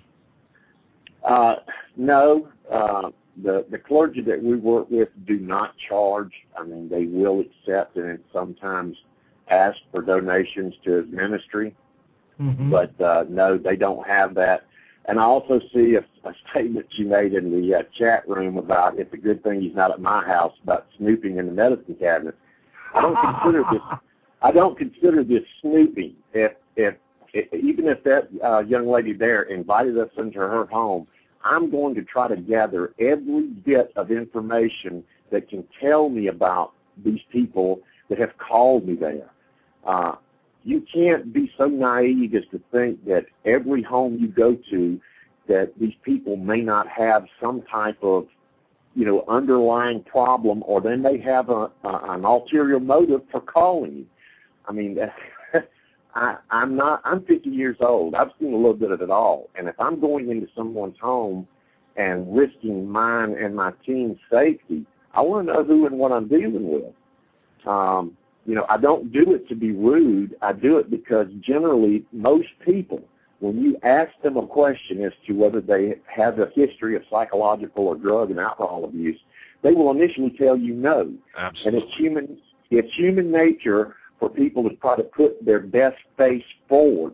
Uh, no. Uh, the, the clergy that we work with do not charge. I mean, they will accept and sometimes ask for donations to his ministry. Mm-hmm. But, uh, no, they don't have that. And I also see a, a statement you made in the uh, chat room about it's a good thing he's not at my house about snooping in the medicine cabinet. I don't consider this. I don't consider this snooping. If if, if even if that uh, young lady there invited us into her home, I'm going to try to gather every bit of information that can tell me about these people that have called me there. Uh, You can't be so naive as to think that every home you go to, that these people may not have some type of, you know, underlying problem, or they may have a, a, an ulterior motive for calling you. I mean, I, I'm not. I'm fifty years old. I've seen a little bit of it all. And if I'm going into someone's home and risking mine and my team's safety, I want to know who and what I'm dealing with. Um, You know, I don't do it to be rude. I do it because generally most people, when you ask them a question as to whether they have a history of psychological or drug and alcohol abuse, they will initially tell you no. Absolutely. And it's human, it's human nature for people to try to put their best face forward.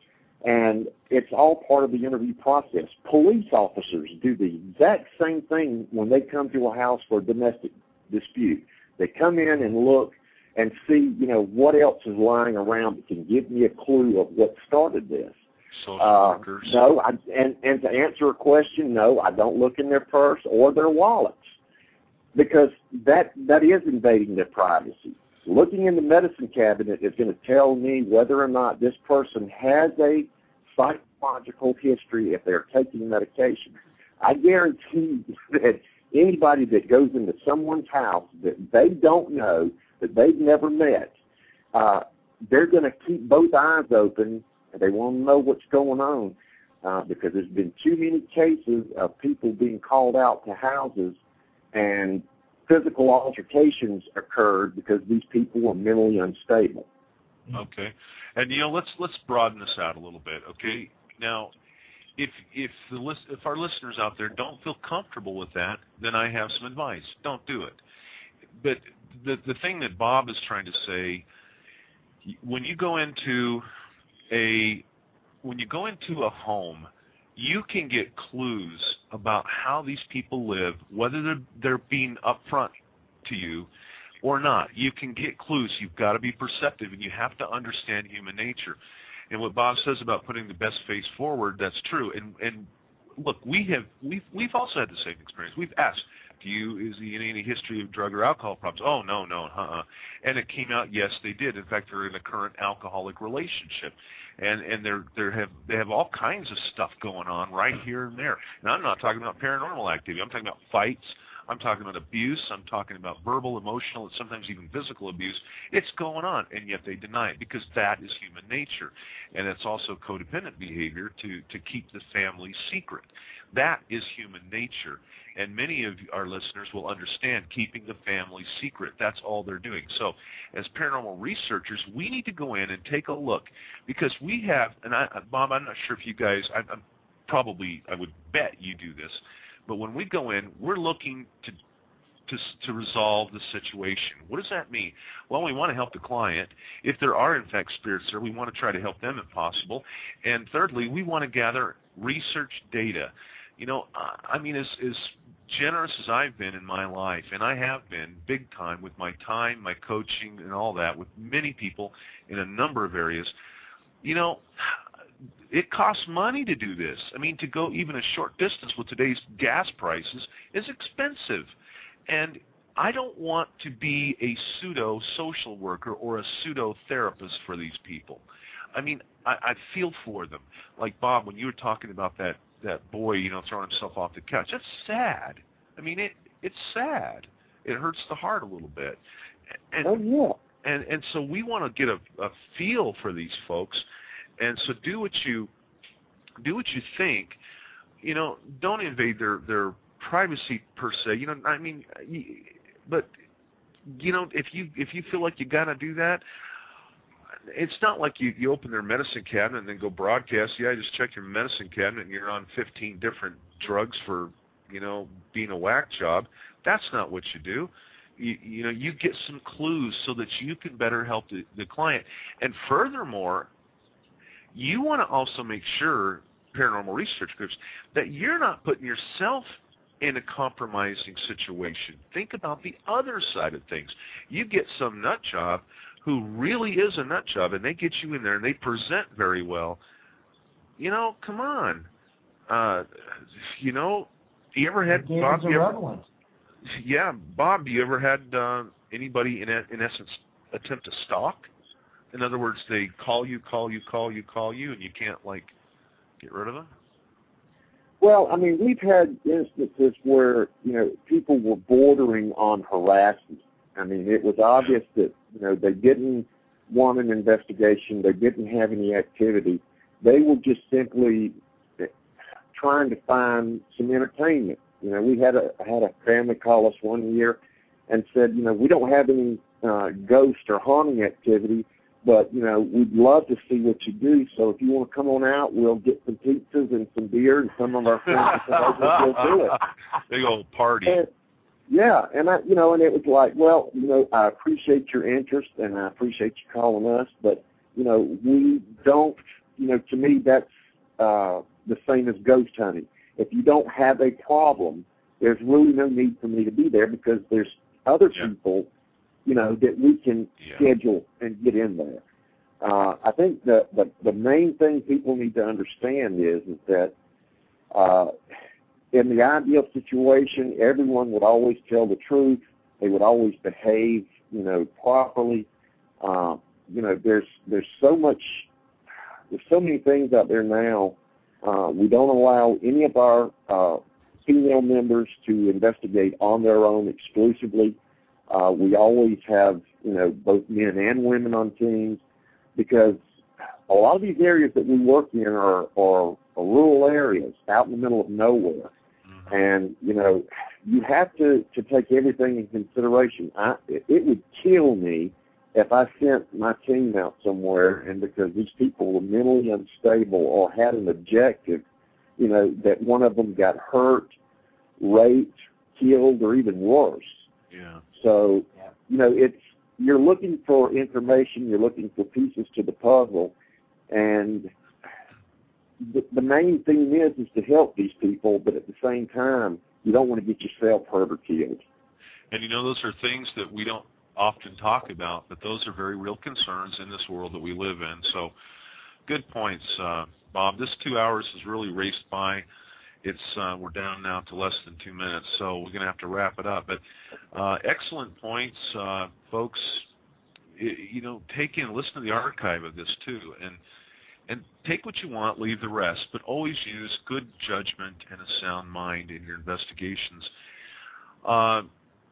And it's all part of the interview process. Police officers do the exact same thing when they come to a house for a domestic dispute. They come in and look and see, you know, what else is lying around that can give me a clue of what started this. Social uh, workers. No, I, and, and to answer a question, no, I don't look in their purse or their wallets, because that that is invading their privacy. Looking in the medicine cabinet is going to tell me whether or not this person has a psychological history if they're taking medication. I guarantee that anybody that goes into someone's house that they don't know, that they've never met, uh, they're going to keep both eyes open. They want to know what's going on uh, because there's been too many cases of people being called out to houses and physical altercations occurred because these people were mentally unstable. Okay. And, you know, let's let's broaden this out a little bit, okay? Now, if if the list, if our listeners out there don't feel comfortable with that, then I have some advice. Don't do it. But the the thing that Bob is trying to say, when you go into a when you go into a home, you can get clues about how these people live, whether they're, they're being upfront to you or not. You can get clues. You've got to be perceptive, and you have to understand human nature. And what Bob says about putting the best face forward, that's true. And and look, we have we've we've also had the same experience. We've asked, do you is he in any history of drug or alcohol problems? Oh, no, no, uh-uh. And it came out, yes, they did. In fact, they're in a current alcoholic relationship, and and they're they have they have all kinds of stuff going on right here and there. And I'm not talking about paranormal activity. I'm talking about fights. I'm talking about abuse. I'm talking about verbal, emotional, and sometimes even physical abuse. It's going on, and yet they deny it because that is human nature. And it's also codependent behavior to, to keep the family secret. That is human nature. And many of our listeners will understand keeping the family secret. That's all they're doing. So as paranormal researchers, we need to go in and take a look because we have, and I, Bob, I'm not sure if you guys, I, I'm probably, I would bet you do this, but when we go in, we're looking to, to to resolve the situation. What does that mean? Well, we want to help the client. If there are, in fact, spirits there, we want to try to help them if possible. And thirdly, we want to gather research data. You know, I mean, as, as generous as I've been in my life, and I have been big time with my time, my coaching, and all that, with many people in a number of areas, you know, it costs money to do this. I mean, to go even a short distance with today's gas prices is expensive. And I don't want to be a pseudo-social worker or a pseudo-therapist for these people. I mean, I, I feel for them. Like, Bob, when you were talking about that, that boy, you know, throwing himself off the couch, that's sad. I mean, it it's sad. It hurts the heart a little bit. And, oh, yeah. And, and so we want to get a, a feel for these folks. And so do what you do what you think. You know, don't invade their, their privacy per se. You know, I mean, but you know, if you if you feel like you gotta do that, it's not like you, you open their medicine cabinet and then go broadcast. Yeah, just check your medicine cabinet and you're on fifteen different drugs for, you know, being a whack job. That's not what you do. You, you know, you get some clues so that you can better help the, the client. And furthermore, you want to also make sure, paranormal research groups, that you're not putting yourself in a compromising situation. Think about the other side of things. You get some nut job who really is a nut job, and they get you in there, and they present very well. You know, come on. Uh, you know, you ever had Bob? You ever, yeah, Bob. You ever had uh, anybody in in essence attempt to stalk? In other words, they call you, call you, call you, call you, and you can't, like, get rid of them? Well, I mean, we've had instances where, you know, people were bordering on harassment. I mean, it was obvious that, you know, they didn't want an investigation. They didn't have any activity. They were just simply trying to find some entertainment. You know, we had a had a family call us one year and said, you know, we don't have any uh, ghost or haunting activity, but, you know, we'd love to see what you do. So if you want to come on out, we'll get some pizzas and some beer, and some of our friends will do it. Big old party. And, yeah, and I, you know, and it was like, well, you know, I appreciate your interest and I appreciate you calling us, but, you know, we don't, you know, to me that's uh, the same as ghost hunting. If you don't have a problem, there's really no need for me to be there because there's other yeah. people, you know, that we can yeah. schedule and get in there. Uh, I think the, the the main thing people need to understand is is that uh, in the ideal situation, everyone would always tell the truth. They would always behave, you know, properly. Uh, you know, there's there's so much, there's so many things out there now. Uh, we don't allow any of our uh, female members to investigate on their own exclusively. Uh, we always have, you know, both men and women on teams, because a lot of these areas that we work in are, are, are rural areas out in the middle of nowhere. Mm-hmm. And, you know, you have to, to take everything in consideration. I, it, it would kill me if I sent my team out somewhere and because these people were mentally unstable or had an objective, you know, that one of them got hurt, raped, killed, or even worse. Yeah. So, you know, it's, you're looking for information, you're looking for pieces to the puzzle, and the, the main thing is is to help these people, but at the same time, you don't want to get yourself hurt or killed. And, you know, those are things that we don't often talk about, but those are very real concerns in this world that we live in. So, good points, uh, Bob. This two hours has really raced by. It's uh, we're down now to less than two minutes, so we're going to have to wrap it up. But uh, excellent points, uh, folks. It, you know, take in, listen to the archive of this too, and and take what you want, leave the rest. But always use good judgment and a sound mind in your investigations. Uh,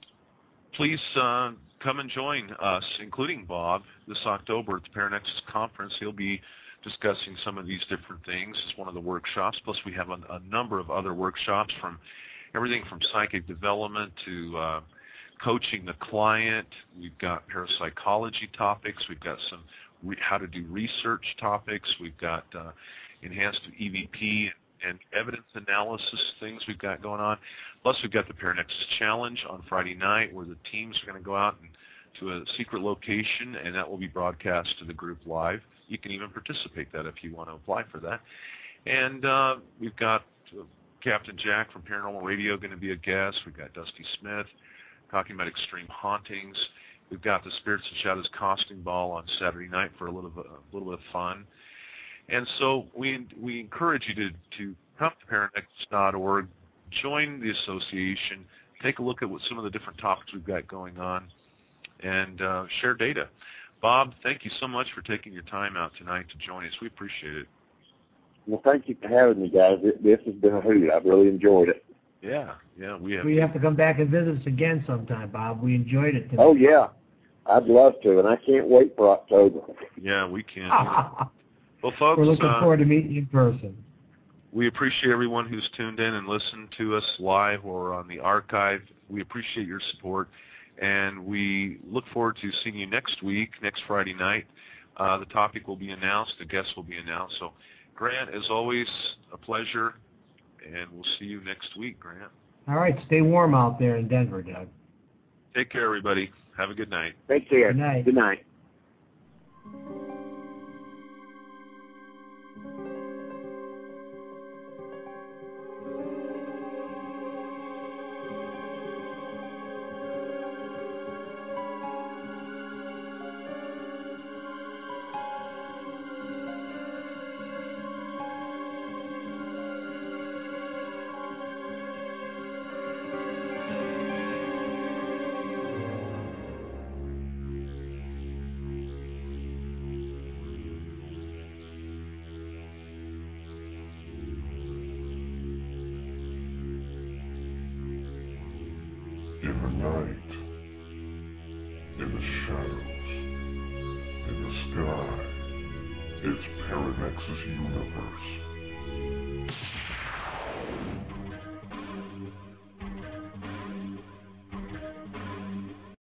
please uh, come and join us, including Bob, this October at the Paranexus Conference. He'll be discussing some of these different things as one of the workshops. Plus, we have a, a number of other workshops, from everything from psychic development to uh, coaching the client. We've got parapsychology topics. We've got some re- how to do research topics. We've got uh, enhanced E V P and evidence analysis things we've got going on. Plus, we've got the Paranexus Challenge on Friday night, where the teams are going to go out and to a secret location, and that will be broadcast to the group live. You can even participate that if you want to apply for that. And uh, we've got uh, Captain Jack from Paranormal Radio going to be a guest. We've got Dusty Smith talking about extreme hauntings. We've got the Spirits and Shadows Casting Ball on Saturday night for a little bit, a little bit of fun. And so we we encourage you to, to come to paranexus dot org, join the association, take a look at what some of the different topics we've got going on, and uh, share data. Bob, thank you so much for taking your time out tonight to join us. We appreciate it. Well, thank you for having me, guys. This has been a hoot. I've really enjoyed it. Yeah, yeah, we have. We have to come back and visit us again sometime, Bob. We enjoyed it tonight. Oh, yeah. I'd love to, and I can't wait for October. Yeah, we can. Well, folks, we're looking uh, forward to meeting you in person. We appreciate everyone who's tuned in and listened to us live or on the archive. We appreciate your support. And we look forward to seeing you next week, next Friday night. Uh, the topic will be announced. The guests will be announced. So, Grant, as always, a pleasure. And we'll see you next week, Grant. All right. Stay warm out there in Denver, Doug. Take care, everybody. Have a good night. Take care. Good night. Good night. It's Paranexus Universe.